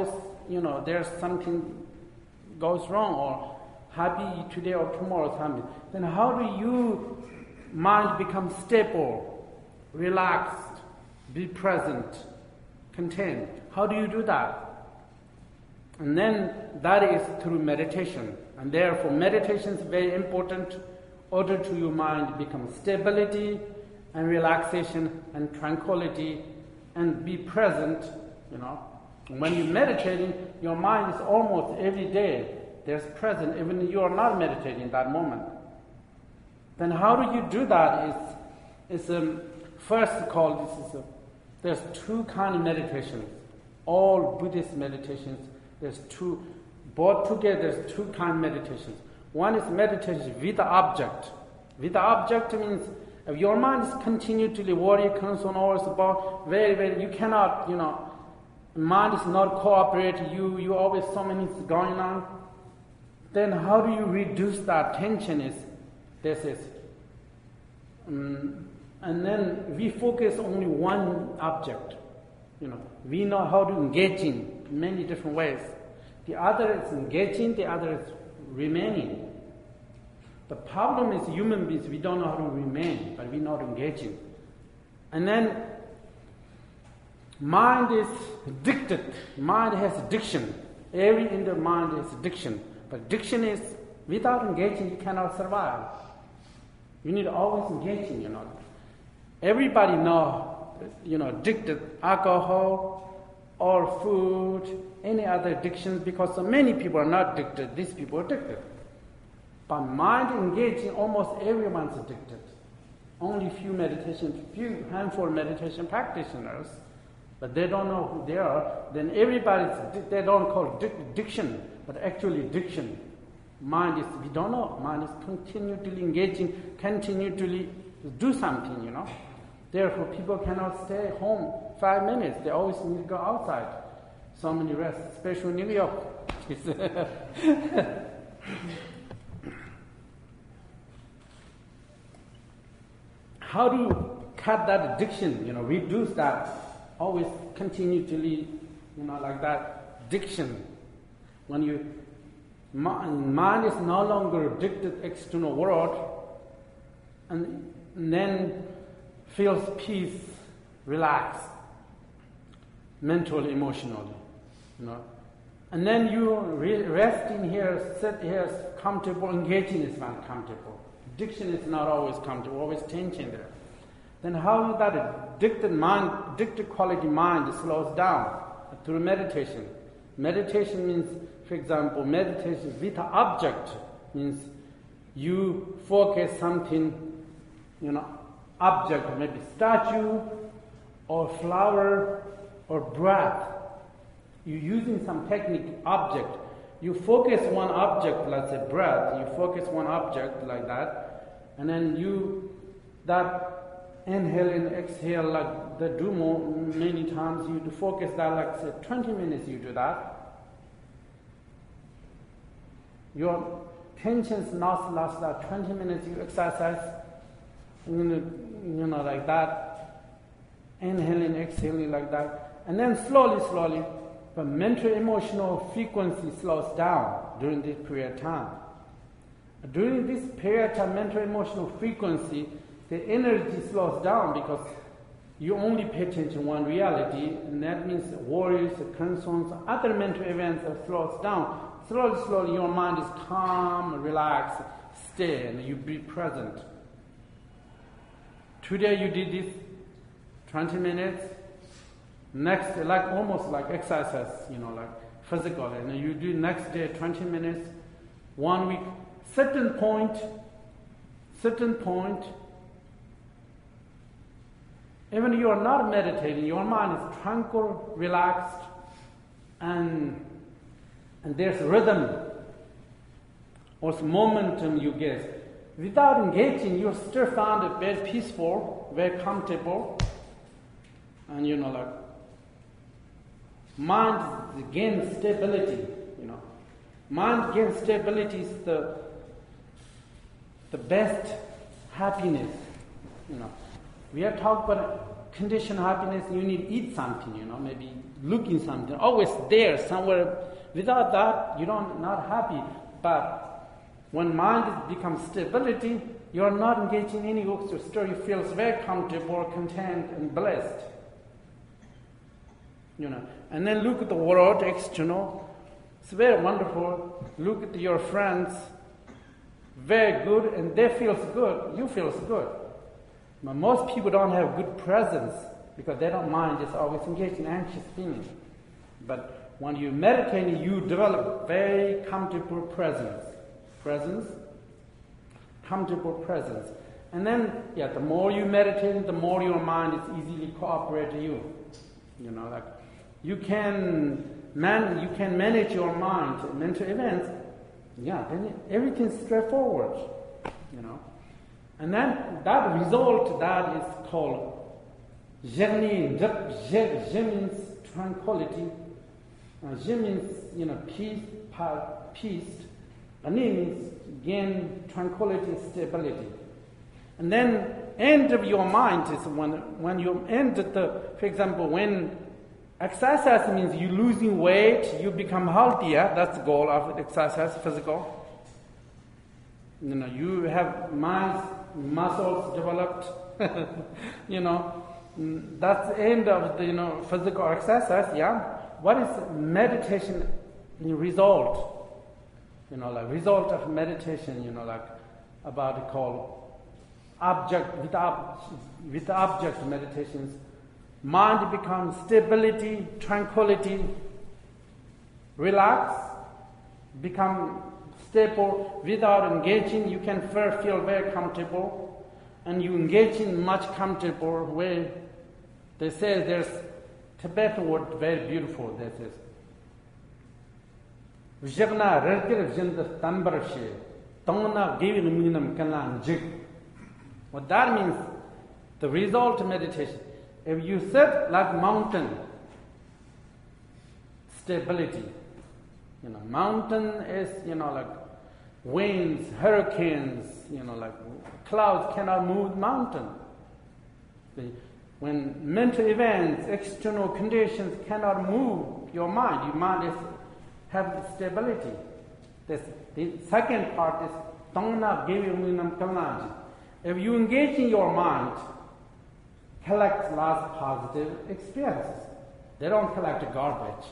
you know, there's something goes wrong, or happy today or tomorrow happy, then how do you mind become stable, relaxed, be present, content? How do you do that? And then that is through meditation. And therefore meditation is very important in order to your mind become stability and relaxation and tranquility and be present, you know. When you're meditating, your mind is almost every day there's present, even if you are not meditating in that moment. Then how do you do that? Is is um, first called this is a, there's two kind of meditations. All Buddhist meditations, there's two, both together there's two kind of meditations. One is meditation with the object. With the object means if your mind is continually worry, concern, always about very, very, you cannot, you know, mind is not cooperating, you, you always so many things going on. Then how do you reduce that tension is, this is, um, and then we focus only one object. You know, we know how to engage in many different ways. The other is engaging, the other is remaining. The problem is human beings, we don't know how to remain, but we know how to engage in. And then mind is addicted. Mind has addiction. Every in the mind is addiction. But addiction is, without engaging, you cannot survive. You need always engaging, you know. Everybody know, you know, addicted alcohol or food, any other addictions, because so many people are not addicted. These people are addicted. But mind engaging, almost everyone's addicted. Only few meditation, few handful of meditation practitioners, but they don't know who they are. Then everybody's, they don't call it addiction, but actually addiction. Mind is, we don't know, mind is continually engaging, continually do something, you know. Therefore, people cannot stay home five minutes. They always need to go outside. So many rest, especially in New York. How do you cut that addiction, you know, reduce that, always continually, you know, like that addiction. When you, mind is no longer addicted to external world, and then feels peace, relaxed, mentally, emotionally, you know. And then you re- rest in here, sit here, comfortable, engaging is not comfortable. Addiction is not always comfortable, always tension there. Then how that addicted mind, addicted quality mind slows down? Through meditation. Meditation means, for example, meditation with an object means you focus something, you know, object, maybe statue or flower or breath. You're using some technique, object. You focus one object, let's say breath, you focus one object like that, and then you, that inhale and exhale, like the do more many times, you focus that like say twenty minutes you do that. Your tensions not last that twenty minutes you exercise, you know, you know, like that, inhaling, exhaling like that, and then slowly, slowly, the mental emotional frequency slows down during this period of time. During this period of time, mental emotional frequency, the energy slows down because you only pay attention to one reality, and that means worries, concerns, other mental events are slows down. Slowly, slowly, your mind is calm, relaxed, stay, and you be present. Today you did this twenty minutes. Next, like almost like exercise, you know, like physical, and you do next day twenty minutes, one week, certain point, certain point. Even you are not meditating, your mind is tranquil, relaxed, and and there's rhythm or momentum you get. Without engaging, you still found it very peaceful, very comfortable, and you know, like mind gains stability. You know, mind gains stability is the the best happiness. You know, we are talking about condition happiness, you need to eat something, you know, maybe looking something, always there, somewhere. Without that, you don't not happy. But when mind becomes stability, you are not engaged in any extra story. You feel very comfortable, content, and blessed. You know, and then look at the world external. It's very wonderful. Look at your friends, very good, and they feels good. You feels good. But most people don't have good presence because they don't mind. Just always engaged in anxious feeling. But when you meditate, you develop very comfortable presence. Presence, comfortable presence. And then, yeah, the more you meditate, the more your mind is easily cooperate to you. You know, like you can man, you can manage your mind, mental events. Yeah, then everything's straightforward. You know, and then that result that is called Jhani. Jh means tranquility. Uh, Jh means you know peace, peace. Ani means gain tranquility, stability. And then end of your mind is when when you end the, for example, when exercise means you losing weight, you become healthier. That's the goal of exercise, physical. You know, you have minds, muscles developed. you know, that's the end of the you know physical exercise. Yeah. What is meditation result? You know, like result of meditation. You know, like about it called object with ob, with object meditations. Mind becomes stability, tranquility, relax, become stable without engaging. You can first feel very comfortable, and you engage in much comfortable way. They say there's Tibetan word very beautiful. That is. Vijagna rarkir vijanda tambarashe, tongna giving minam kanan jig. What that means, the result of meditation. If you sit like mountain, stability. You know, mountain is, you know, like winds, hurricanes, you know, like clouds cannot move mountain. See, when mental events, external conditions cannot move your mind, your mind is have stability. This, the second part is Tongna Gevimunam Kalnaji. If you engage in your mind, collect lots of positive experiences. They don't collect garbage.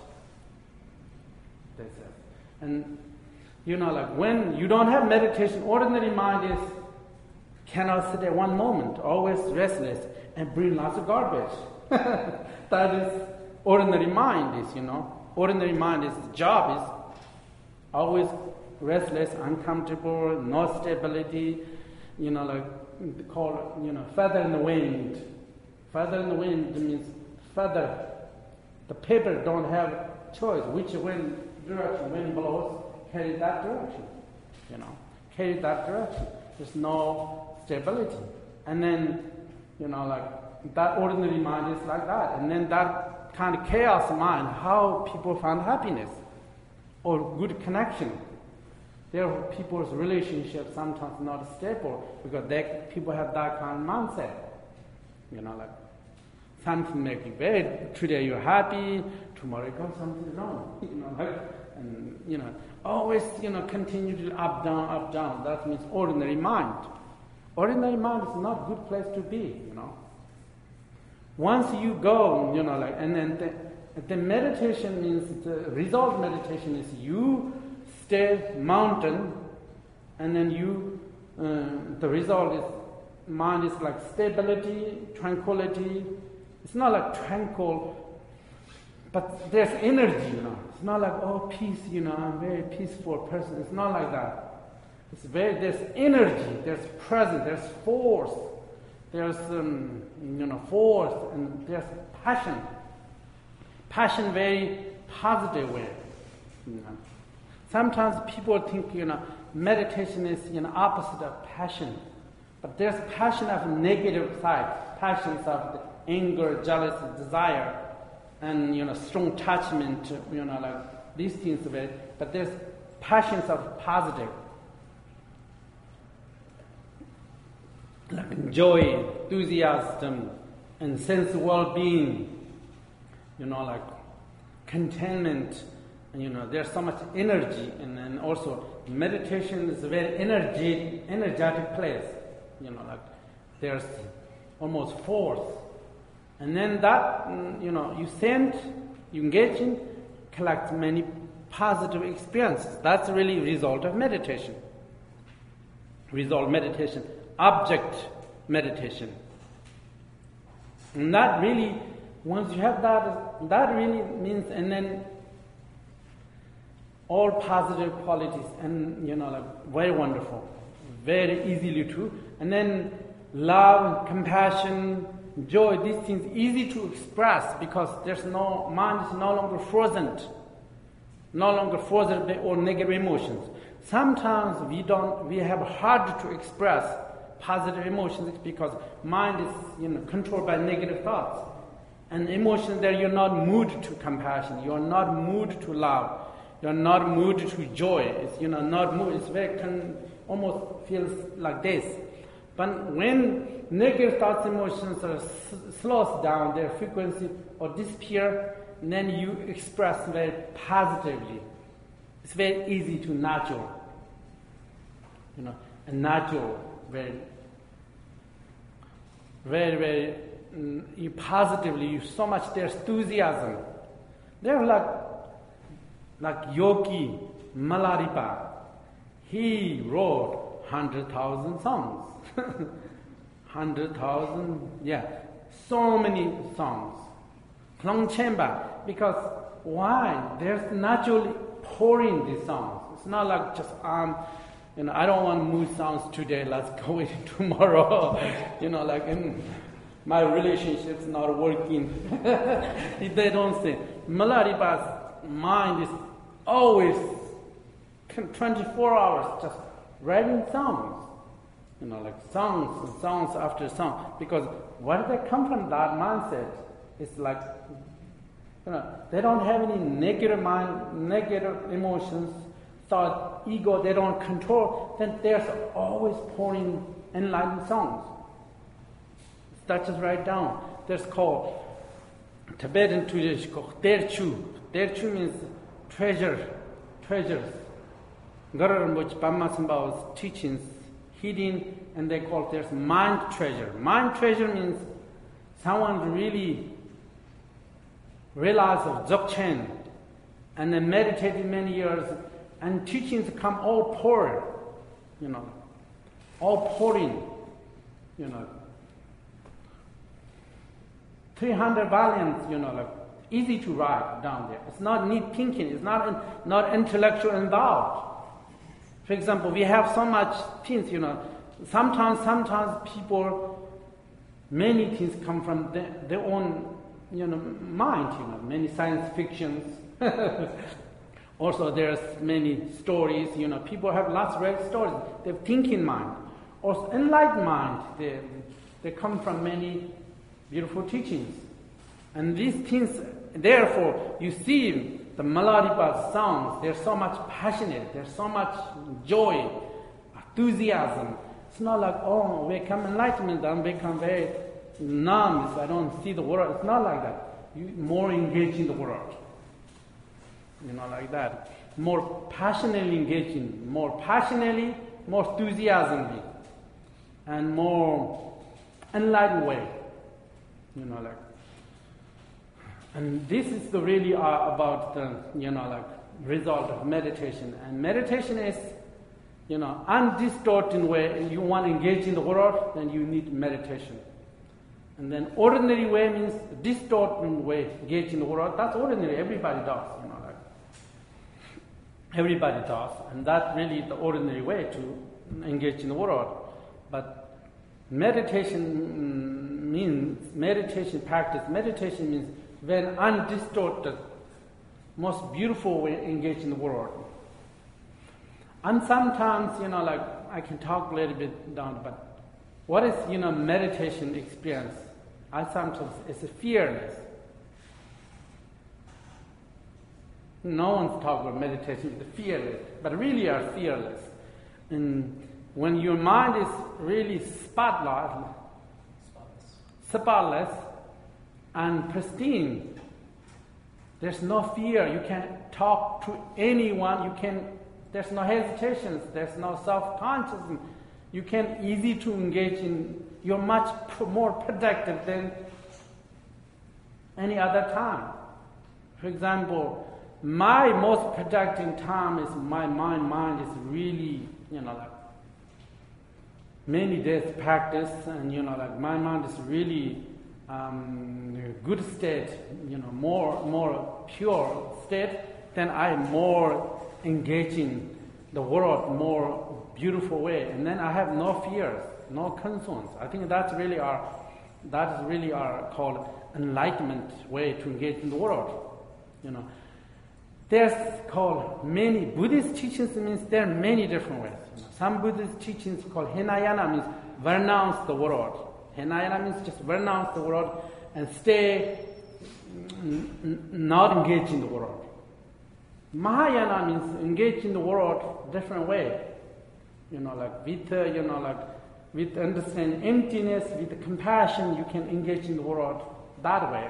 They say. And you know, like when you don't have meditation, ordinary mind is cannot sit at one moment, always restless and bring lots of garbage. That is ordinary mind is, you know. Ordinary mind is job is always restless, uncomfortable, no stability, you know, like call you know, feather in the wind. Feather in the wind means feather. The paper don't have choice which wind direction wind blows, carry that direction. You know, carry that direction. There's no stability. And then, you know, like that ordinary mind is like that. And then that kind of chaos mind, how people find happiness or good connection. There are people's relationships sometimes not stable because they, people have that kind of mindset. You know, like something make you very, today you're happy, tomorrow it goes something wrong. You know, like, and, you know, always, you know, continue to up, down, up, down. That means ordinary mind. Ordinary mind is not a good place to be, you know. Once you go, you know, like, and then the, the meditation means, the result meditation is you stay mountain, and then you, uh, the result is, mind is like stability, tranquility. It's not like tranquil, but there's energy, you know. It's not like, oh, peace, you know, I'm a very peaceful person. It's not like that. It's very, there's energy, there's presence, there's force, there's, um, you know, force, and there's passion. Passion, very positive way, you know. Sometimes people think, you know, meditation is, you know, opposite of passion. But there's passion of negative side, passions of anger, jealousy, desire, and, you know, strong attachment, you know, like these things. But there's passions of positive, like joy, enthusiasm, and sense well-being, you know, like contentment, and you know, there's so much energy, and then also meditation is a very energy, energetic place, you know, like there's almost force, and then that, you know, you send, you engage in, collect many positive experiences. That's really a result of meditation. Result meditation, object meditation. And that really, once you have that, that really means, and then all positive qualities, and you know, like very wonderful, very easily to, and then love and compassion, joy, these things easy to express because there's no, mind is no longer frozen, no longer frozen by all negative emotions. Sometimes we don't, we have hard to express positive emotions because mind is, you know, controlled by negative thoughts. And emotions there, you're not moved to compassion, you're not moved to love, you're not moved to joy. It's, you know, not moved, it's very, con- almost feels like this. But when negative thoughts, emotions are s- slows down, their frequency or disappear, then you express very positively. It's very easy to natural. You know, and natural, very, very, very mm, you positively, you so much their enthusiasm. They're like, like Yogi Malaripa. He wrote hundred thousand songs. Hundred thousand, yeah, so many songs. Klongchenpa, because why? There's naturally pouring these songs. It's not like just um, you know, I don't want mood songs today. Let's go with it tomorrow. You know, like in my relationship's not working. They don't say. Malaripa's mind is always twenty-four hours just writing songs. You know, like songs and songs after song. Because where did they come from? That mindset. It's like, you know, they don't have any negative mind, negative emotions, thought, ego, they don't control, then there's always pouring enlightened songs. That just write down. That's called Tibetan tradition called Derchu. Derchu means treasure, treasures. Garambuch Bammasambha's teachings, hidden, and they call it there's mind treasure. Mind treasure means someone really realized of Dzogchen and then meditated many years, and teachings come all pouring, you know, all pouring, you know. three hundred volumes, you know, like easy to write down there. It's not need thinking. It's not in, not intellectual involved. For example, we have so much things, you know. Sometimes, sometimes people, many things come from their, their own, you know, mind. You know, many science fictions. Also, there's many stories. You know, people have lots of read stories. They have thinking mind. Also, enlightened mind. They they come from many beautiful teachings. And these things, therefore, you see the Malaripa's songs, they're so much passionate, there's so much joy, enthusiasm. It's not like, oh, we become enlightenment and become very numb, so I don't see the world. It's not like that. You more engage in the world. You know, like that. More passionately engaging, more passionately, more enthusiasmally, and more enlightened way. You know, like, and this is the really uh, about the, you know, like result of meditation. And meditation is, you know, undistorted way. You want to engage in the world, then you need meditation. And then ordinary way means distorted way, engage in the world. That's ordinary. Everybody does, you know, like everybody does, and that's really the ordinary way to engage in the world. But meditation means meditation practice. Meditation means when undistorted, most beautiful way engage in the world. And sometimes, you know, like I can talk a little bit down, but what is, you know, meditation experience? I sometimes it's fearless. No one's talking about meditation, it's fearless, but really are fearless. And when your mind is really spotless, spotless, and pristine. There's no fear. You can talk to anyone. You can. There's no hesitations. There's no self-consciousness. You can easy to engage in. You're much pr- more productive than any other time. For example, my most productive time is my mind. Mind is really, you know, like many days practice, and you know, like my mind is really um, good state. You know, more more pure state. Then I'm more engaging the world more beautiful way, and then I have no fears, no concerns. I think that's really our that is really our called enlightenment way to engage in the world. You know, there's called many Buddhist teachings means there are many different ways. You know, some Buddhist teachings called Hinayana means renounce the world. Hinayana means just renounce the world and stay n- n- not engaged in the world. Mahayana means engage in the world different way. You know, like with uh, you know, like with understanding emptiness, with compassion, you can engage in the world that way.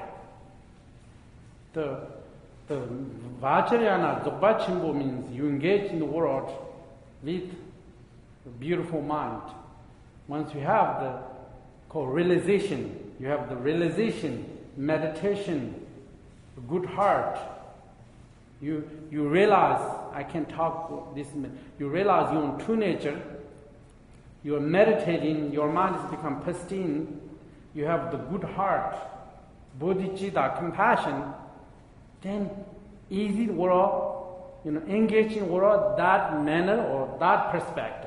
The the Vajrayana, Dzogpa Chenpo means you engage in the world with a beautiful mind. Once you have the called realization, you have the realization, meditation, a good heart. You you realize I can talk this. You realize your own true nature. You are meditating. Your mind has become pristine. You have the good heart, bodhicitta, compassion. Then easy world, you know, engage in world that manner or that perspective.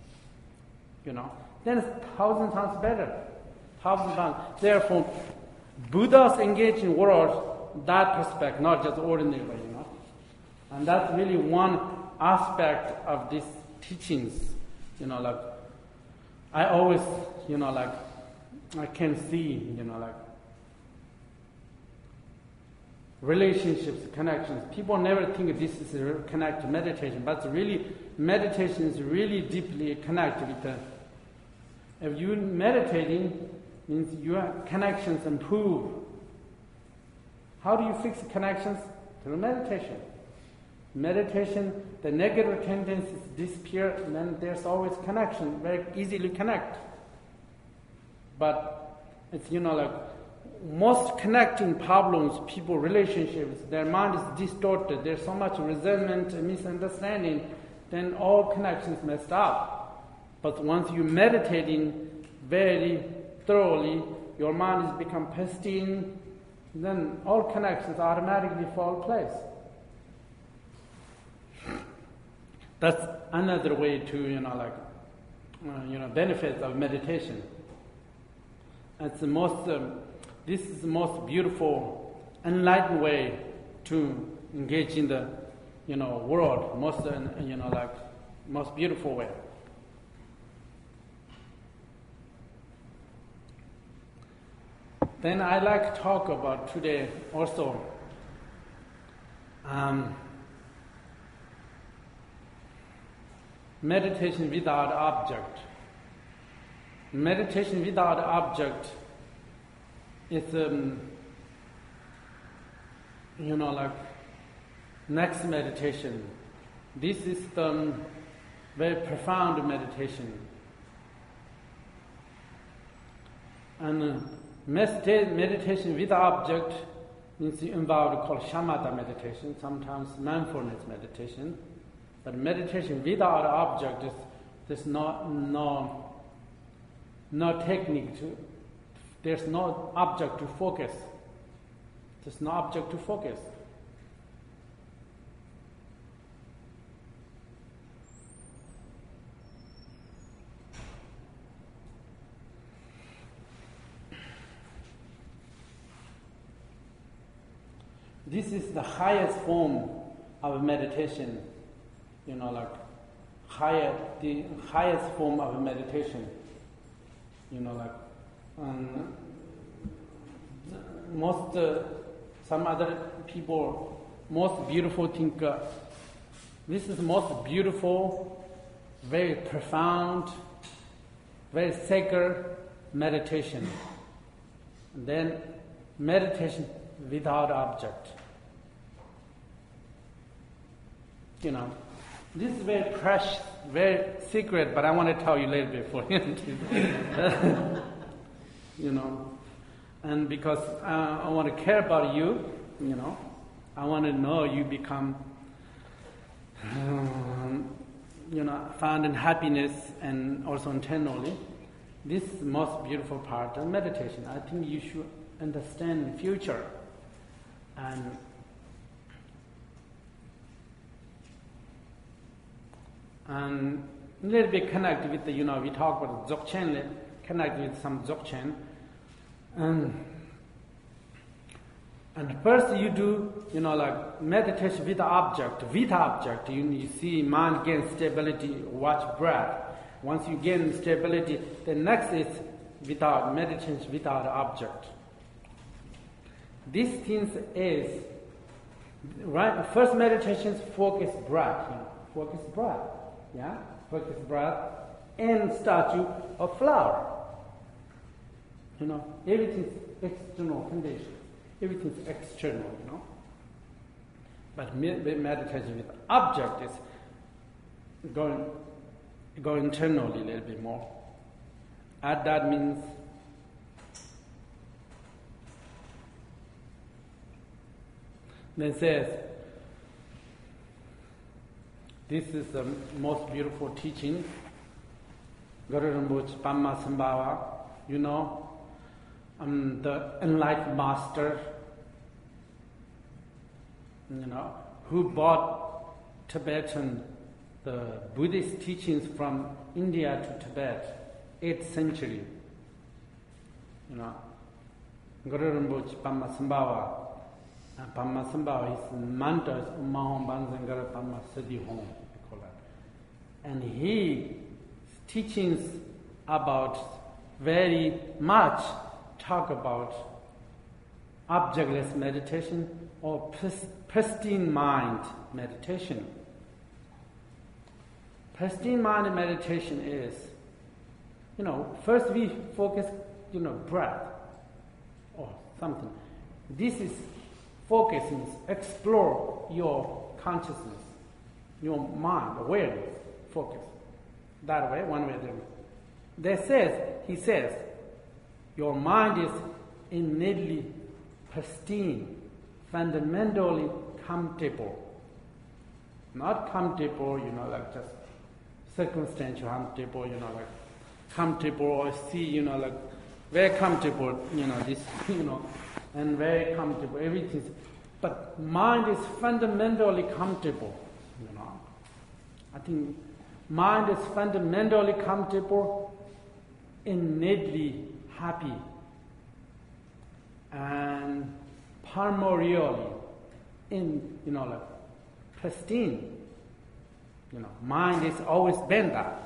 You know, then it's thousand times better. Thousand times. Therefore, Buddhas engage in world that perspective, not just ordinary way. You know. And that's really one aspect of these teachings. You know, like, I always, you know, like, I can see, you know, like, relationships, connections. People never think this is a connected meditation, but really, meditation is really deeply connected with the, if you're meditating, means your connections improve. How do you fix connections? Through meditation. Meditation, the negative tendencies disappear, and then there's always connection, very easily connect. But it's, you know, like, most connecting problems, people, relationships, their mind is distorted, there's so much resentment and misunderstanding, then all connections messed up. But once you're meditating very thoroughly, your mind has become pristine, then all connections automatically fall in place. That's another way to, you know, like, uh, you know, benefits of meditation. It's the most, um, this is the most beautiful, enlightened way to engage in the, you know, world. Most, uh, you know, like, most beautiful way. Then I like to talk about today also. Um, Meditation without object. Meditation without object is, um, you know, like next meditation. This is the um, very profound meditation. And uh, medita- meditation with object means involved called shamatha meditation, sometimes mindfulness meditation. But meditation without object is there's no no no technique to there's no object to focus. There's no object to focus. This is the highest form of meditation. You know, like higher, the highest form of meditation. You know, like um, most, uh, some other people, most beautiful think uh, this is most beautiful, very profound, very sacred meditation. And then meditation without object. You know, this is very precious, very secret, but I want to tell you a little bit for you. You know, and because uh, I want to care about you, you know, I want to know you become, um, you know, found in happiness and also internally. This is the most beautiful part of meditation. I think you should understand the future and and a little bit connect with the, you know, we talk about Dzogchen, connect with some Dzogchen. And, and first you do, you know, like meditation with the object, with object. You, you see mind gain stability, watch breath. Once you gain stability, the next is without meditation, without object. This thing is, right, first meditation is focus breath, you know, focus breath, yeah, focus breath, and statue of flower. You know, everything's external condition, everything's external, you know. But meditation with object is going, going internally a little bit more. And that means then says, this is the most beautiful teaching. Guru Rinpoche, Padmasambhava, you know, um, the enlightened master, you know, who brought Tibetan, the Buddhist teachings from India to Tibet, eighth century. You know, Guru Rinpoche, Padmasambhava. And Padmasambhava, his mantra is Mahom Banzangara Padma Siddhi Hom, they call it. And he teachings about very much talk about objectless meditation or pristine mind meditation. Pristine mind meditation is, you know, first we focus, you know, breath or something. This is focus means explore your consciousness, your mind, awareness, focus. That way, one way, the other. They says, he says, your mind is innately pristine, fundamentally comfortable. Not comfortable, you know, like just circumstantial comfortable, you know, like comfortable or see, you know, like very comfortable, you know, this, you know, and very comfortable, everything. But mind is fundamentally comfortable, you know. I think mind is fundamentally comfortable, innately happy, and primordially in, you know, like pristine. You know, mind is always been that.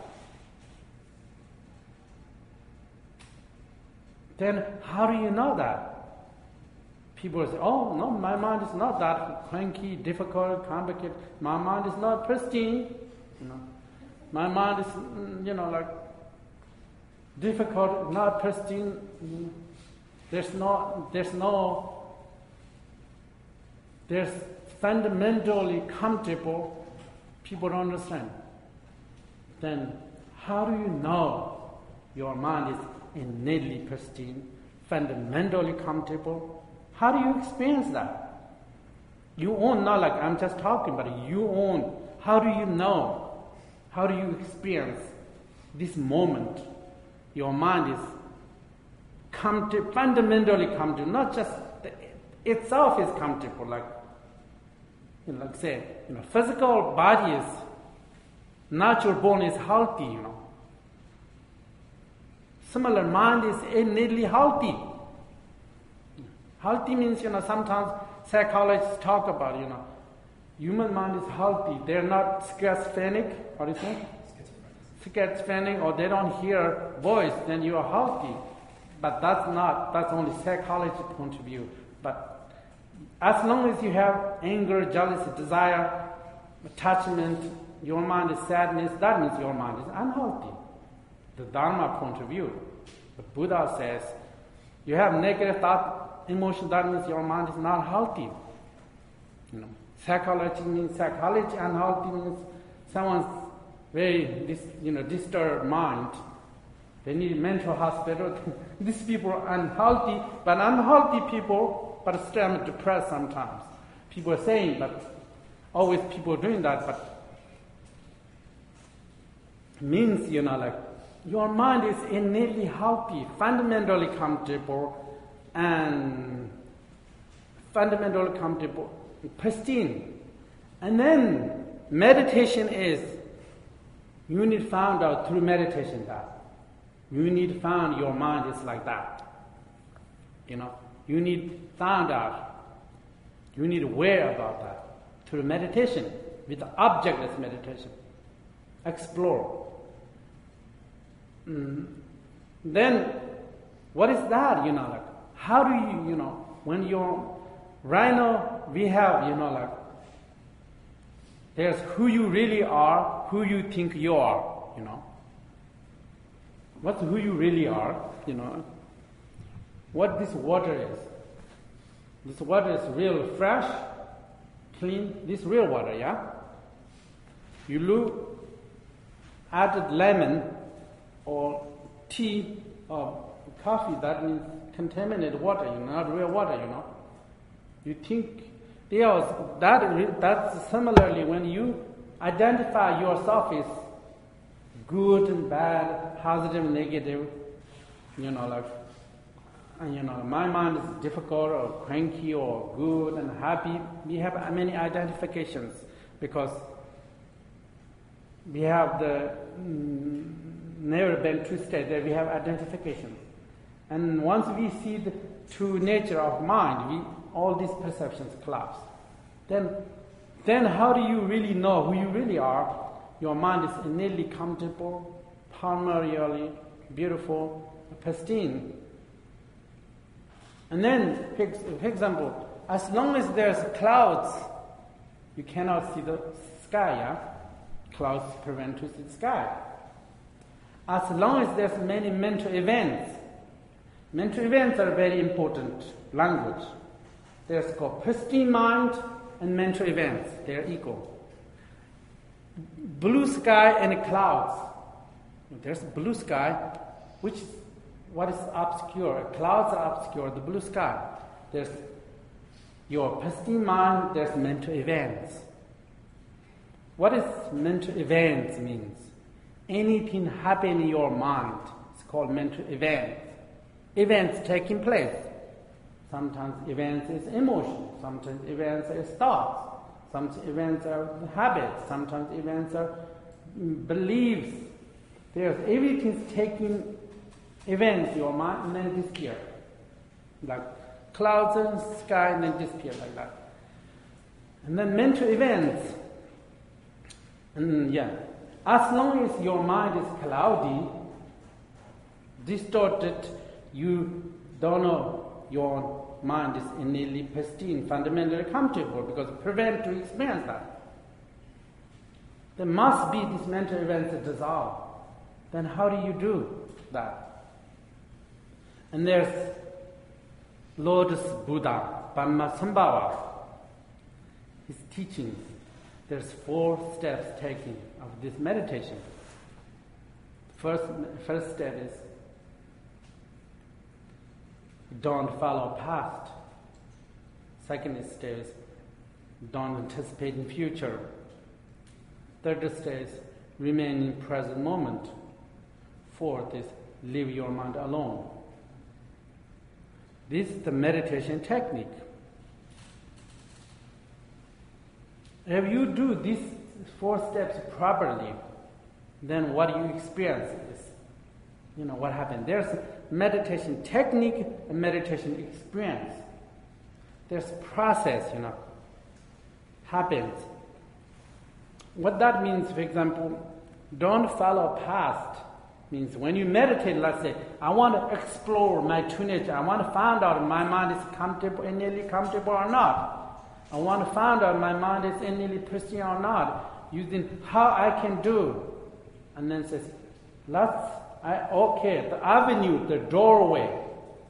Then how do you know that? People say, oh, no, my mind is not that cranky, difficult, complicated. My mind is not pristine. You know, my mind is, you know, like difficult, not pristine. There's no, there's no, there's fundamentally comfortable. People don't understand. Then how do you know your mind is innately pristine, fundamentally comfortable? How do you experience that? You own, not like I'm just talking, but you own. How do you know? How do you experience this moment? Your mind is comfortable, fundamentally comfortable, not just the, itself is comfortable, like, you know, like say, you know, physical body is, natural born is healthy, you know. Similar, mind is innately healthy. Healthy means, you know, sometimes psychologists talk about, you know, human mind is healthy. They're not schizophrenic, what do you think? Schizophrenic. Schizophrenic, or they don't hear voice, then you are healthy. But that's not, that's only psychology point of view. But as long as you have anger, jealousy, desire, attachment, your mind is sadness, that means your mind is unhealthy. The Dharma point of view. The Buddha says, you have negative thought emotion, that means your mind is not healthy. You know, psychology means psychology, unhealthy means someone's very dis, you know disturbed mind. They need mental hospital. These people are unhealthy, but unhealthy people, but still depressed sometimes. People are saying, but always people doing that, but means, you know, like your mind is innately healthy, fundamentally comfortable, and fundamentally comfortable, pristine. And then meditation is, you need found out through meditation that you need found your mind is like that. You know, you need found out, you need aware about that through meditation, with the objectless meditation. Explore. Mm. Then, what is that, you know, like, how do you, you know, when you're, right now, we have, you know, like, there's who you really are, who you think you are, you know. What's who you really are, you know. What this water is. This water is real fresh, clean, this real water, yeah? You look, added lemon or tea or coffee, that means contaminated water, you know, not real water, you know. You think there's that that's similarly when you identify yourself as good and bad, positive, negative, you know, like, and, you know, my mind is difficult or cranky or good and happy. We have many identifications because we have the mm, never been true state that we have identifications. And once we see the true nature of mind, we all these perceptions collapse. Then, then how do you really know who you really are? Your mind is innately comfortable, primarily beautiful, pristine. And then, for example, as long as there's clouds, you cannot see the sky, yeah? Clouds prevent to see the sky. As long as there's many mental events, mental events are very important language. There's called pristine mind and mental events. They're equal. Blue sky and clouds. There's blue sky, which is what is obscure. Clouds are obscure, the blue sky. There's your pristine mind, there's mental events. What is mental events means? Anything happen in your mind. It's called mental events. Events taking place. Sometimes events is emotion. Sometimes events is thoughts. Sometimes events are habits. Sometimes events are beliefs. There's everything's taking events in your mind and then disappear. Like clouds and sky and then disappear like that. And then mental events. And yeah, as long as your mind is cloudy, distorted, you don't know your mind is innately pristine, fundamentally comfortable, because it prevents to experience that. There must be these mental events that dissolve. Then how do you do that? And there's Lord Buddha, Padmasambhava, his teachings. There's four steps taken of this meditation. First, first step is don't follow past. Second step is don't anticipate in future. Third step is remain in present moment. Fourth is leave your mind alone. This is the meditation technique. If you do these four steps properly, then what you experience is, you know, what happened. There's meditation technique and meditation experience. There's process, you know, happens. What that means, for example, don't follow past. Means when you meditate, let's say, I want to explore my true nature. I want to find out if my mind is comfortable, innately comfortable or not. I want to find out if my mind is innately pristine or not, using how I can do. And then says, let's, I, okay, the avenue, the doorway,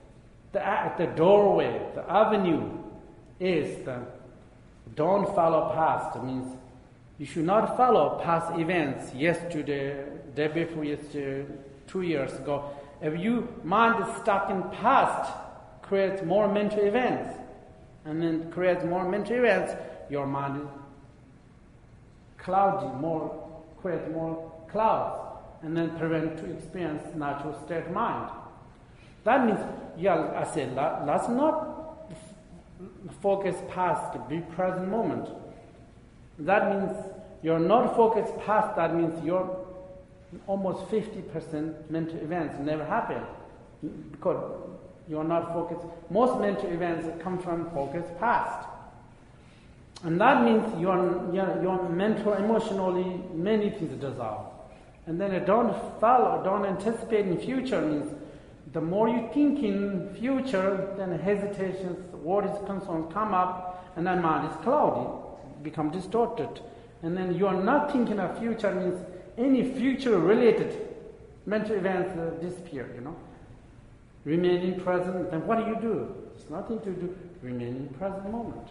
the, the doorway, the avenue is the don't follow past. Means you should not follow past events, yesterday, day before yesterday, two years ago. If you mind is stuck in past, creates more mental events, and then creates more mental events, your mind is cloudy, more create more clouds, and then prevent to experience natural state of mind. That means, yeah, I said, let's not f- focus past, be present moment. That means you're not focused past, that means you're almost fifty percent mental events never happen because you're not focused. Most mental events come from focus past. And that means your, your, your mental, emotionally, many things dissolve. And then you don't follow, don't anticipate in future means the more you think in future, then hesitations, worries, concerns come up, and then mind is cloudy, become distorted. And then you are not thinking of future means any future-related mental events uh, disappear, you know. Remain in present, then what do you do? There's nothing to do. Remain in present moment.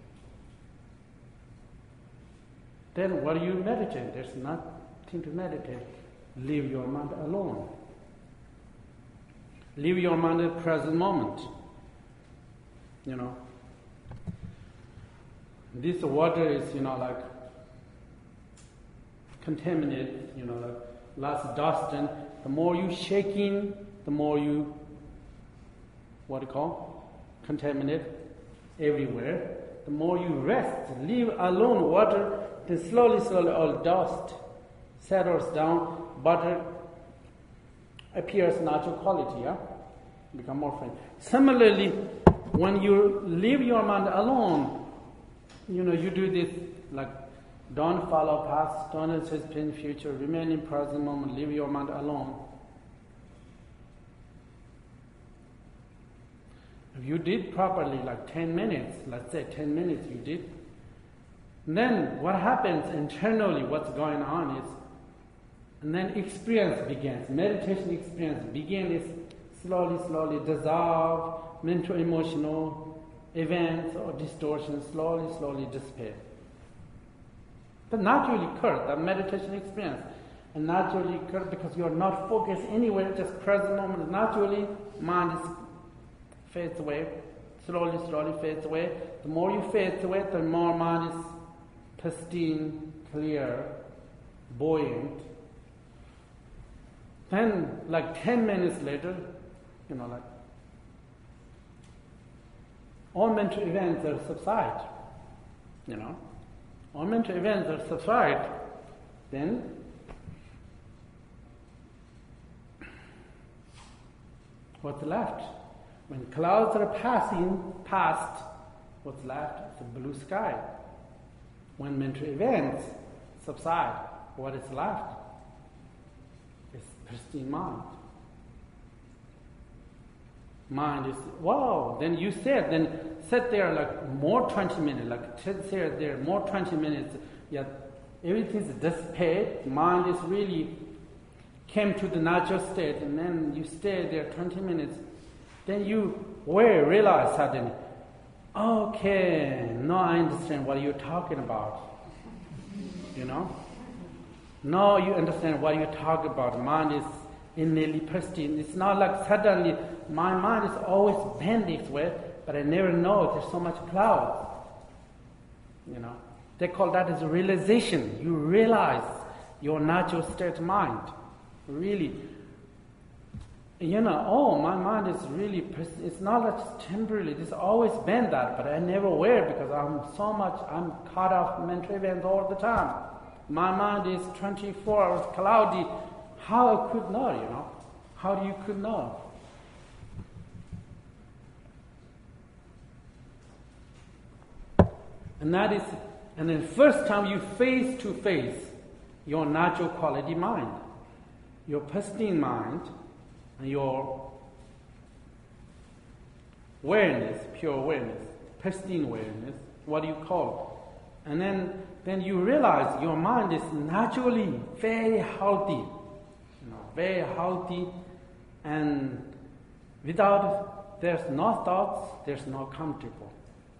Then what do you meditate? There's nothing to meditate. Leave your mind alone. Leave your mind in the present moment. You know. This water is, you know, like contaminated, you know, like lots of dust, and the more you shaking, the more you, what do you call, contaminate everywhere. The more you rest, leave alone water, then slowly, slowly all dust settles down, butter appears natural quality, yeah? Become more friendly. Similarly, when you leave your mind alone, you know, you do this, like, don't follow past, don't anticipate future, remain in present moment, leave your mind alone. If you did properly, like ten minutes, let's say ten minutes you did, then what happens internally, what's going on is, and then experience begins, meditation experience begins, is slowly, slowly dissolve, mental, emotional events or distortions slowly, slowly dissipate. But naturally occur, the meditation experience, and naturally occur because you are not focused anywhere, just present moment. Naturally, mind is fades away, slowly, slowly fades away. The more you fade away, the more mind is pristine, clear, buoyant. Then, like ten minutes later, you know, like all mental events are subside, you know. All mental events are subside, then what's left? When clouds are passing past, what's left? It's a blue sky. When mental events subside, what is left? It's pristine mind. Mind is, wow, then you said, then sit there like more twenty minutes, like sit there more twenty minutes, yet everything's dissipated, mind is really came to the natural state, and then you stay there twenty minutes, then you will realize suddenly, okay, now I understand what you're talking about, you know? Now you understand what you're talking about. Mind is innately pristine. It's not like suddenly my mind is always bent this way, but I never know there's so much cloud. You know, they call that as a realization. You realize your natural state of mind. Really, you know, oh, my mind is really, pers- it's not just temporarily, it's always been that, but I never aware because I'm so much, I'm caught off mental events all the time. My mind is twenty-four hours cloudy. How I could know, you know? How do you could know? And that is, and then first time you face to face your natural quality mind, your pristine mind, and your awareness, pure awareness, pristine awareness, what do you call it? And then, then you realize your mind is naturally very healthy, you know, very healthy, and without there's no thoughts, there's no comfortable.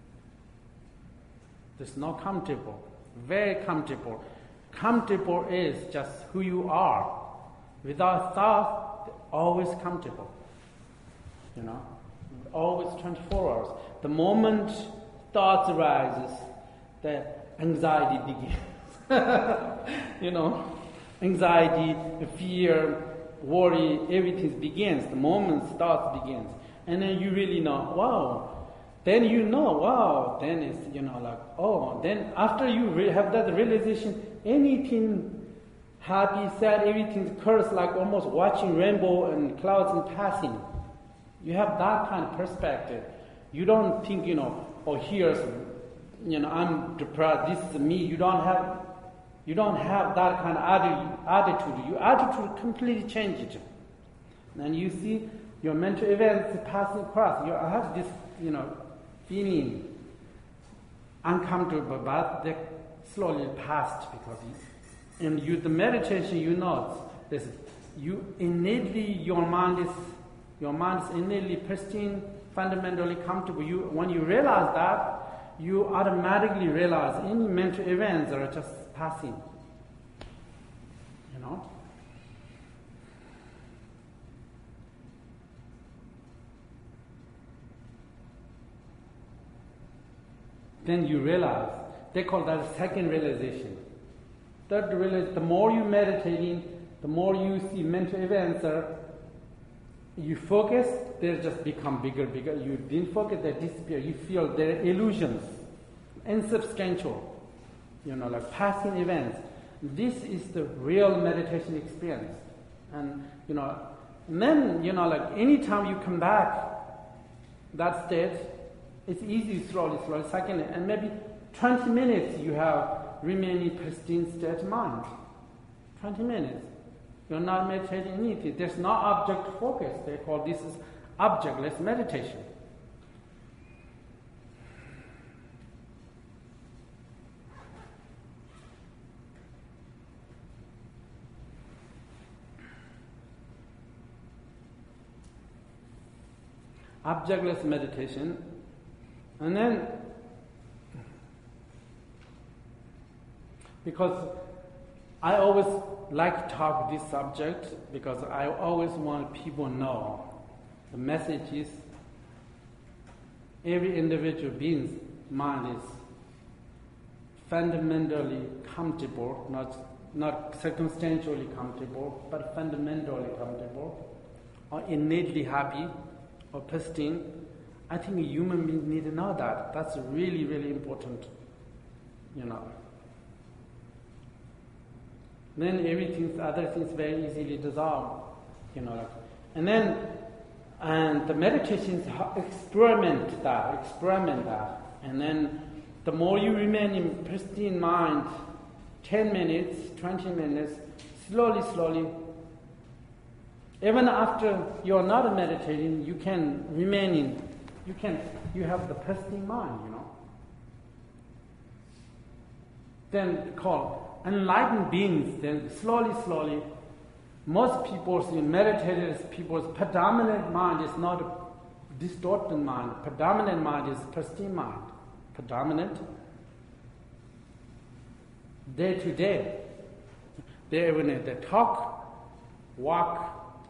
There's no comfortable. Very comfortable. Comfortable is just who you are. Without thought, always comfortable. You know, always twenty-four hours. The moment thoughts arises, the anxiety begins. You know, anxiety, fear, worry, everything begins. The moment thoughts begins. And then you really know, wow. Then you know, wow. Then it's, you know, like, oh. Then after you re- have that realization, anything happy, sad, everything occurs like almost watching rainbow and clouds in passing. You have that kind of perspective. You don't think, you know, oh, here's, you know, I'm depressed, this is me. You don't have, you don't have that kind of atti- attitude. Your attitude completely changes. And you see your mental events passing across. You have this, you know, feeling uncomfortable, but they slowly passed because you, and you, the meditation, you know, this, you innately, your mind is, your mind is innately pristine, fundamentally comfortable. You, when you realize that, you automatically realize any mental events are just passing. You know? Then you realize, they call that second realization. Third realization, the more you meditating, the more you see mental events are, you focus, they just become bigger, bigger. You didn't focus, they disappear. You feel they're illusions, insubstantial, you know, like passing events. This is the real meditation experience. And, you know, and then, you know, like anytime you come back, that state, it's easy, slowly, slowly, second, and maybe twenty minutes you have remaining pristine state of mind. twenty minutes. You're not meditating anything. There's no object focus. They call this is objectless meditation. Objectless meditation. And then, because I always like to talk this subject, because I always want people to know the message is every individual being's mind is fundamentally comfortable, not, not circumstantially comfortable, but fundamentally comfortable, or innately happy, or pristine. I think a human being need to know that. That's really, really important, you know. Then everything, other things very easily dissolve, you know. Like, and then, and the meditations experiment that, experiment that. And then the more you remain in pristine mind, ten minutes, twenty minutes, slowly, slowly, even after you're not meditating, you can remain in, you can, you have the pristine mind, you know. Then called enlightened beings, then slowly, slowly, most people's, meditators, people's predominant mind is not a distorted mind. Predominant mind is pristine mind. Predominant. Day to day. They, when they talk, walk,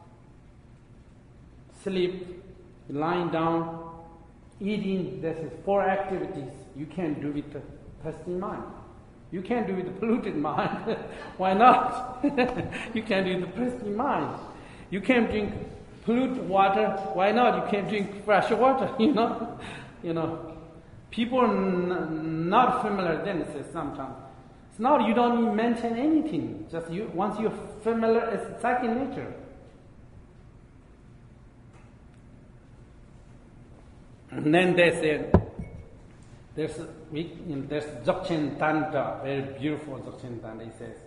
sleep, lying down, eating, this is four activities you can't do with the pristine mind. You can't do with the polluted mind. Why not? You can't do with the pristine mind. You can't drink polluted water. Why not? You can't drink fresh water. You know, you know. People are n- not familiar. Then it says sometimes it's not. You don't even mention anything. Just you. Once you're familiar, it's second nature. And then they said. There's, we, you know, there's Dzogchen Tantra, very beautiful Dzogchen Tantra, he says.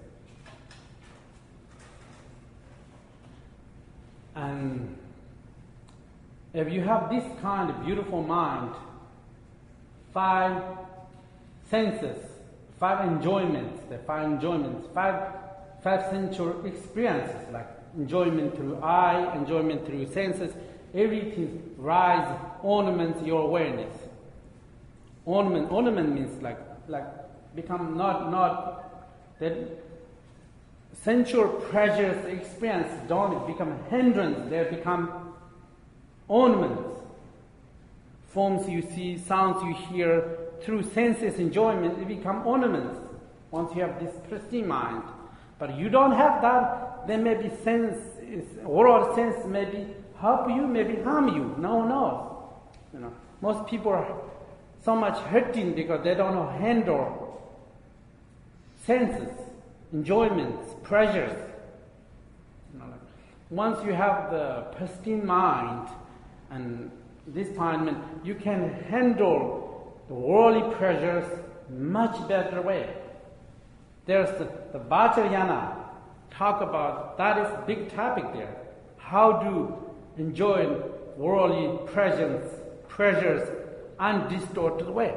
And if you have this kind of beautiful mind, five senses, five enjoyments, the five enjoyments, five five sensual experiences like enjoyment through eye, enjoyment through senses, everything rise, ornaments your awareness. Ornament, ornament means like, like become not, not that sensual pleasures experience don't become a hindrance, they become ornaments. Forms you see, sounds you hear, through senses enjoyment, they become ornaments once you have this pristine mind. But you don't have that, then maybe sense, is, oral sense maybe help you, maybe harm you. No one knows. You know, most people are so much hurting because they don't know handle senses, enjoyments, pleasures. You know, like once you have the pristine mind and this mind, you can handle the worldly pleasures much better way. There's the, the Vajrayana talk about, that is big topic there. How to enjoy worldly pleasures, pleasures undistorted way.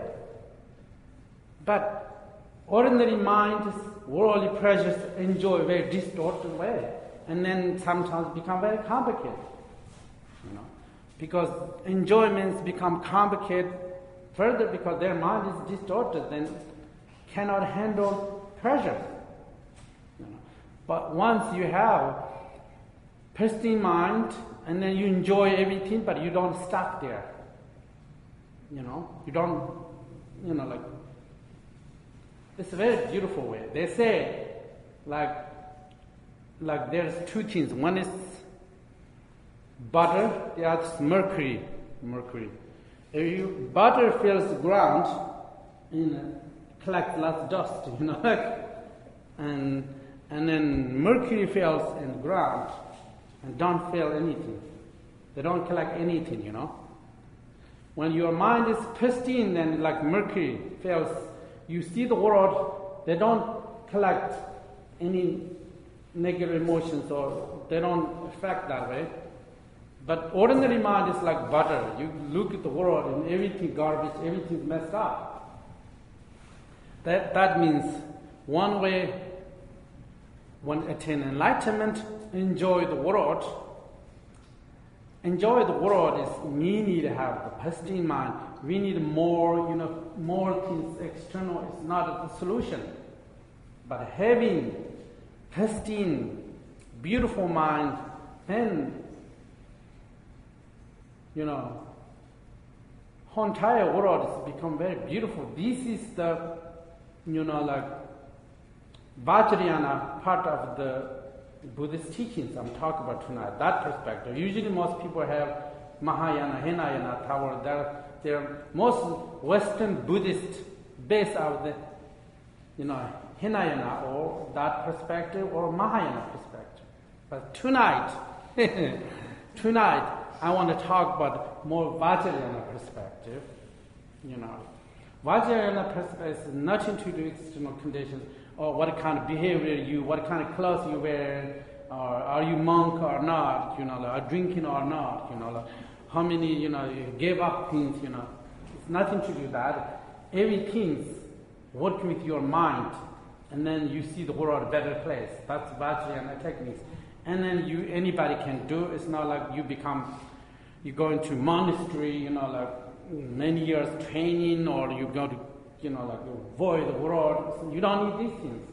But ordinary minds, worldly pleasures enjoy very distorted way, and then sometimes become very complicated. You know, because enjoyments become complicated further because their mind is distorted, then cannot handle pleasure. You know. But once you have pristine mind and then you enjoy everything, but you don't stop there. You know, you don't, you know, like, it's a very beautiful way. They say, like, like there's two things. One is butter, the other is mercury. Mercury. If you, butter fills the ground, you know, collects lots of dust, you know, and and then mercury fills in the ground and don't fill anything. They don't collect anything, you know. When your mind is pristine, then like mercury fills, you see the world, they don't collect any negative emotions or they don't affect that way. But ordinary mind is like butter. You look at the world and everything garbage, everything's messed up. That that means one way, when attain enlightenment, enjoy the world. Enjoy the world is we need to have the pristine mind. We need more, you know, more things external is not the solution. But having pristine, beautiful mind, then, you know, whole entire world has become very beautiful. This is the, you know, like Vajrayana part of the Buddhist teachings I'm talking about tonight, that perspective. Usually most people have Mahayana, Hinayana, Tower, they're, they're most Western Buddhist based out the, you know, Hinayana or that perspective or Mahayana perspective. But tonight, tonight I want to talk about more Vajrayana perspective, you know. Vajrayana perspective has nothing to do with external conditions, or what kind of behavior you, what kind of clothes you wear, or are you monk or not, you know, like, are drinking or not, you know, like, how many, you know, you gave up things, you know. It's nothing to do with that. Everything's working with your mind, and then you see the world a better place. That's Vajrayana techniques. And then you, anybody can do. It's not like you become, you go into monastery, you know, like many years training, or you go to, you know, like avoid the world. So you don't need these things.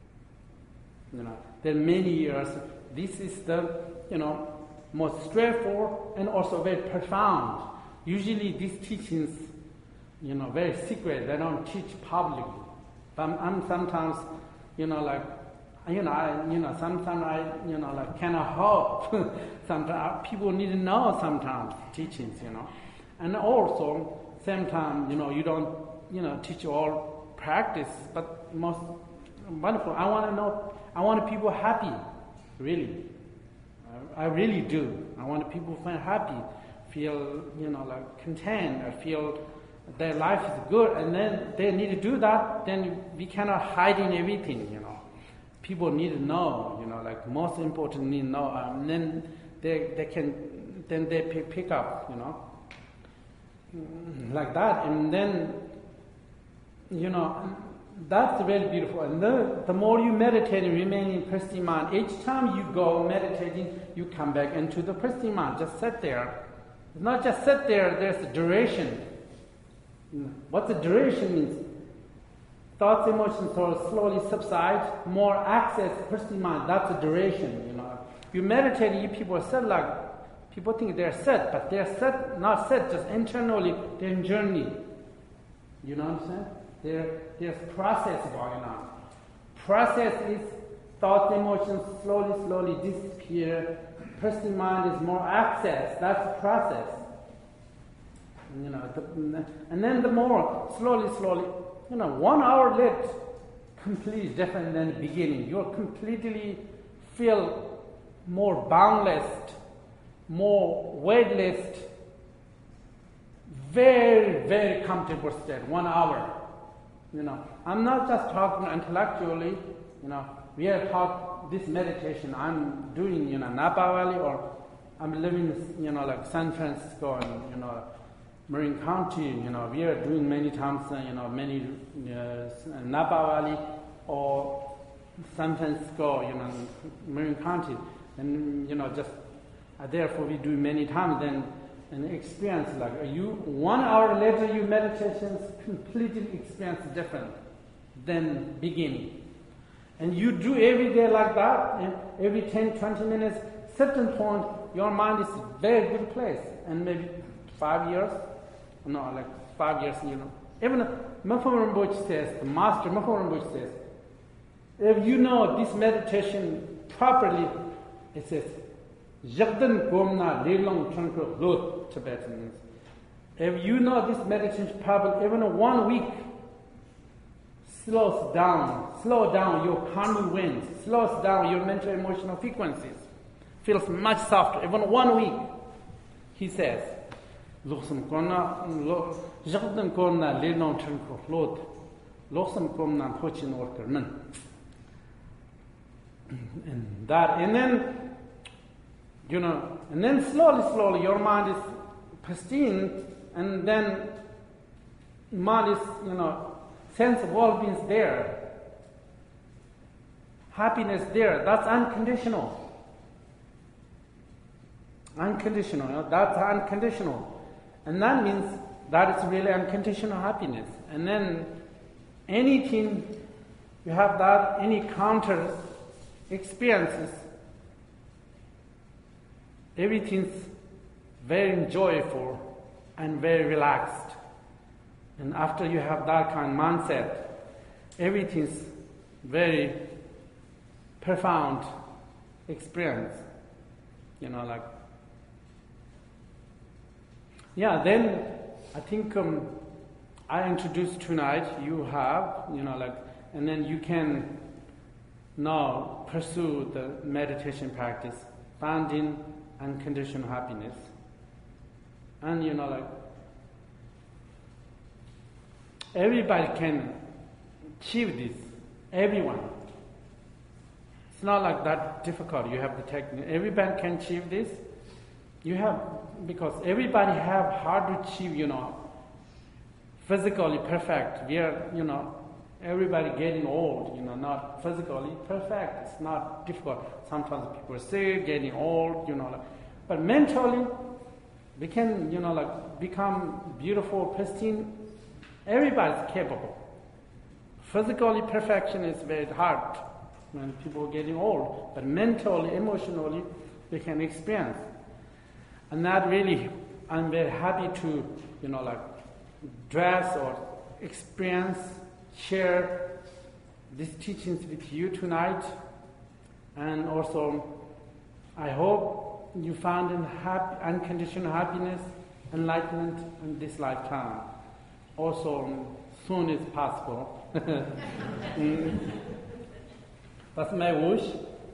You know, there are many years. This is the, you know, most straightforward and also very profound. Usually these teachings, you know, very secret. They don't teach publicly. But I'm, I'm sometimes, you know, like, you know, I, you know, sometimes I, you know, like, cannot help. Sometimes people need to know sometimes teachings, you know, and also same time, you know, you don't, you know, teach all practice, but most wonderful. I want to know. I want people happy, really. I, I really do. I want people to feel happy, feel, you know, like content, or feel their life is good, and then they need to do that. Then we cannot hide in everything, you know. People need to know, you know, like most important need to know, and um, then they they can then they pick, pick up, you know, like that, and then, you know, that's really beautiful. And the, the more you meditate and remain in pristine mind, each time you go meditating, you come back into the pristine mind. Just sit there. It's not just sit there, there's a duration. What the duration means? Thoughts, emotions sort of slowly subside, more access, pristine mind. That's the duration, you know. You meditate, you people sit like, people think they're set, but they're set, not set, just internally, they're in journey. You know what I'm saying? There, there's process going on. Process is thoughts, emotions slowly, slowly disappear. Pristine mind is more access. That's the process. You know, the, and then the more slowly, slowly, you know, one hour lit, completely different than the beginning. You'll completely feel more boundless, more weightless, very, very comfortable state. One hour. You know, I'm not just talking intellectually, you know, we are taught this meditation I'm doing, you know, Napa Valley, or I'm living, you know, like San Francisco and, you know, Marin County, you know, we are doing many times, uh, you know, many, uh, Napa Valley or San Francisco, you know, Marin County, and, you know, just, uh, therefore we do many times, then an experience like you one hour later your meditations completely experience different than beginning, and you do every day like that, and every ten twenty minutes, certain point your mind is a very good place, and maybe five years, no, like five years, you know. Even Mapho Rinpoche says, the master Mapho Rinpoche says, if you know this meditation properly, it says, Jagdan Gomna Lilong Chankro Lut, Tibetan means. If you know this meditation properly, even one week slows down, slow down your karmic winds, slows down your mental emotional frequencies, feels much softer. Even one week, he says, Luxum Kona Jagdan Gomna Lilong Chankro Lut, Luxum Gomna Pochin Worker Nun. And that, and then you know, and then slowly, slowly, your mind is pristine, and then mind is, you know, sense of well-being is there, happiness there. That's unconditional. Unconditional. You know, that's unconditional, and that means that is really unconditional happiness. And then anything you have that, any counter experiences. Everything's very joyful and very relaxed. And after you have that kind of mindset, everything's very profound experience. You know, like, yeah, then I think um, I introduced tonight, you have, you know, like, and then you can now pursue the meditation practice, finding unconditional happiness. And you know, like, everybody can achieve this. Everyone. It's not like that difficult. You have the technique. Everybody can achieve this. You have, because everybody have hard to achieve, you know, physically perfect. We are, you know, everybody getting old, you know, not physically perfect. It's not difficult. Sometimes people say getting old, you know, like, but mentally, we can, you know, like, become beautiful, pristine. Everybody's capable. Physically, perfection is very hard when people are getting old, but mentally, emotionally, they can experience. And that really, I'm very happy to, you know, like, dress or experience, share these teachings with you tonight. And also, I hope you found in happy, unconditional happiness, enlightenment in this lifetime. Also, um, soon as possible. mm. That's my wish.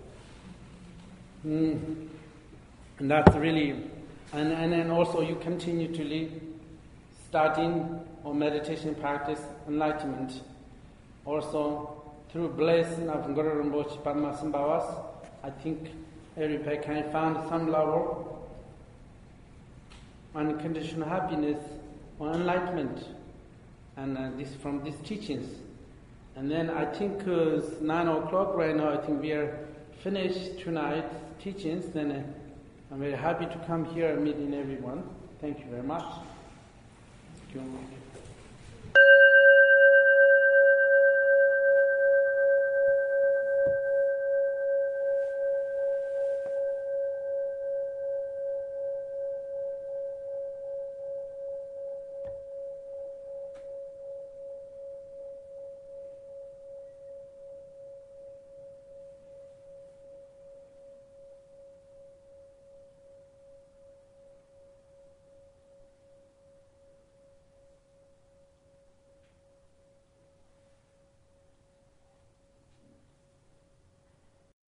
Mm. And that's really, and, and then also you continue to live, starting or meditation practice, enlightenment. Also, through blessing of Guru Rinpoche Padmasambhavas, I think everybody can find some level unconditional happiness or enlightenment, and uh, this from these teachings. And then I think uh, it's nine o'clock right now. I think we are finished tonight's teachings. Then uh, I'm very happy to come here and meeting everyone. Thank you very much. Thank you.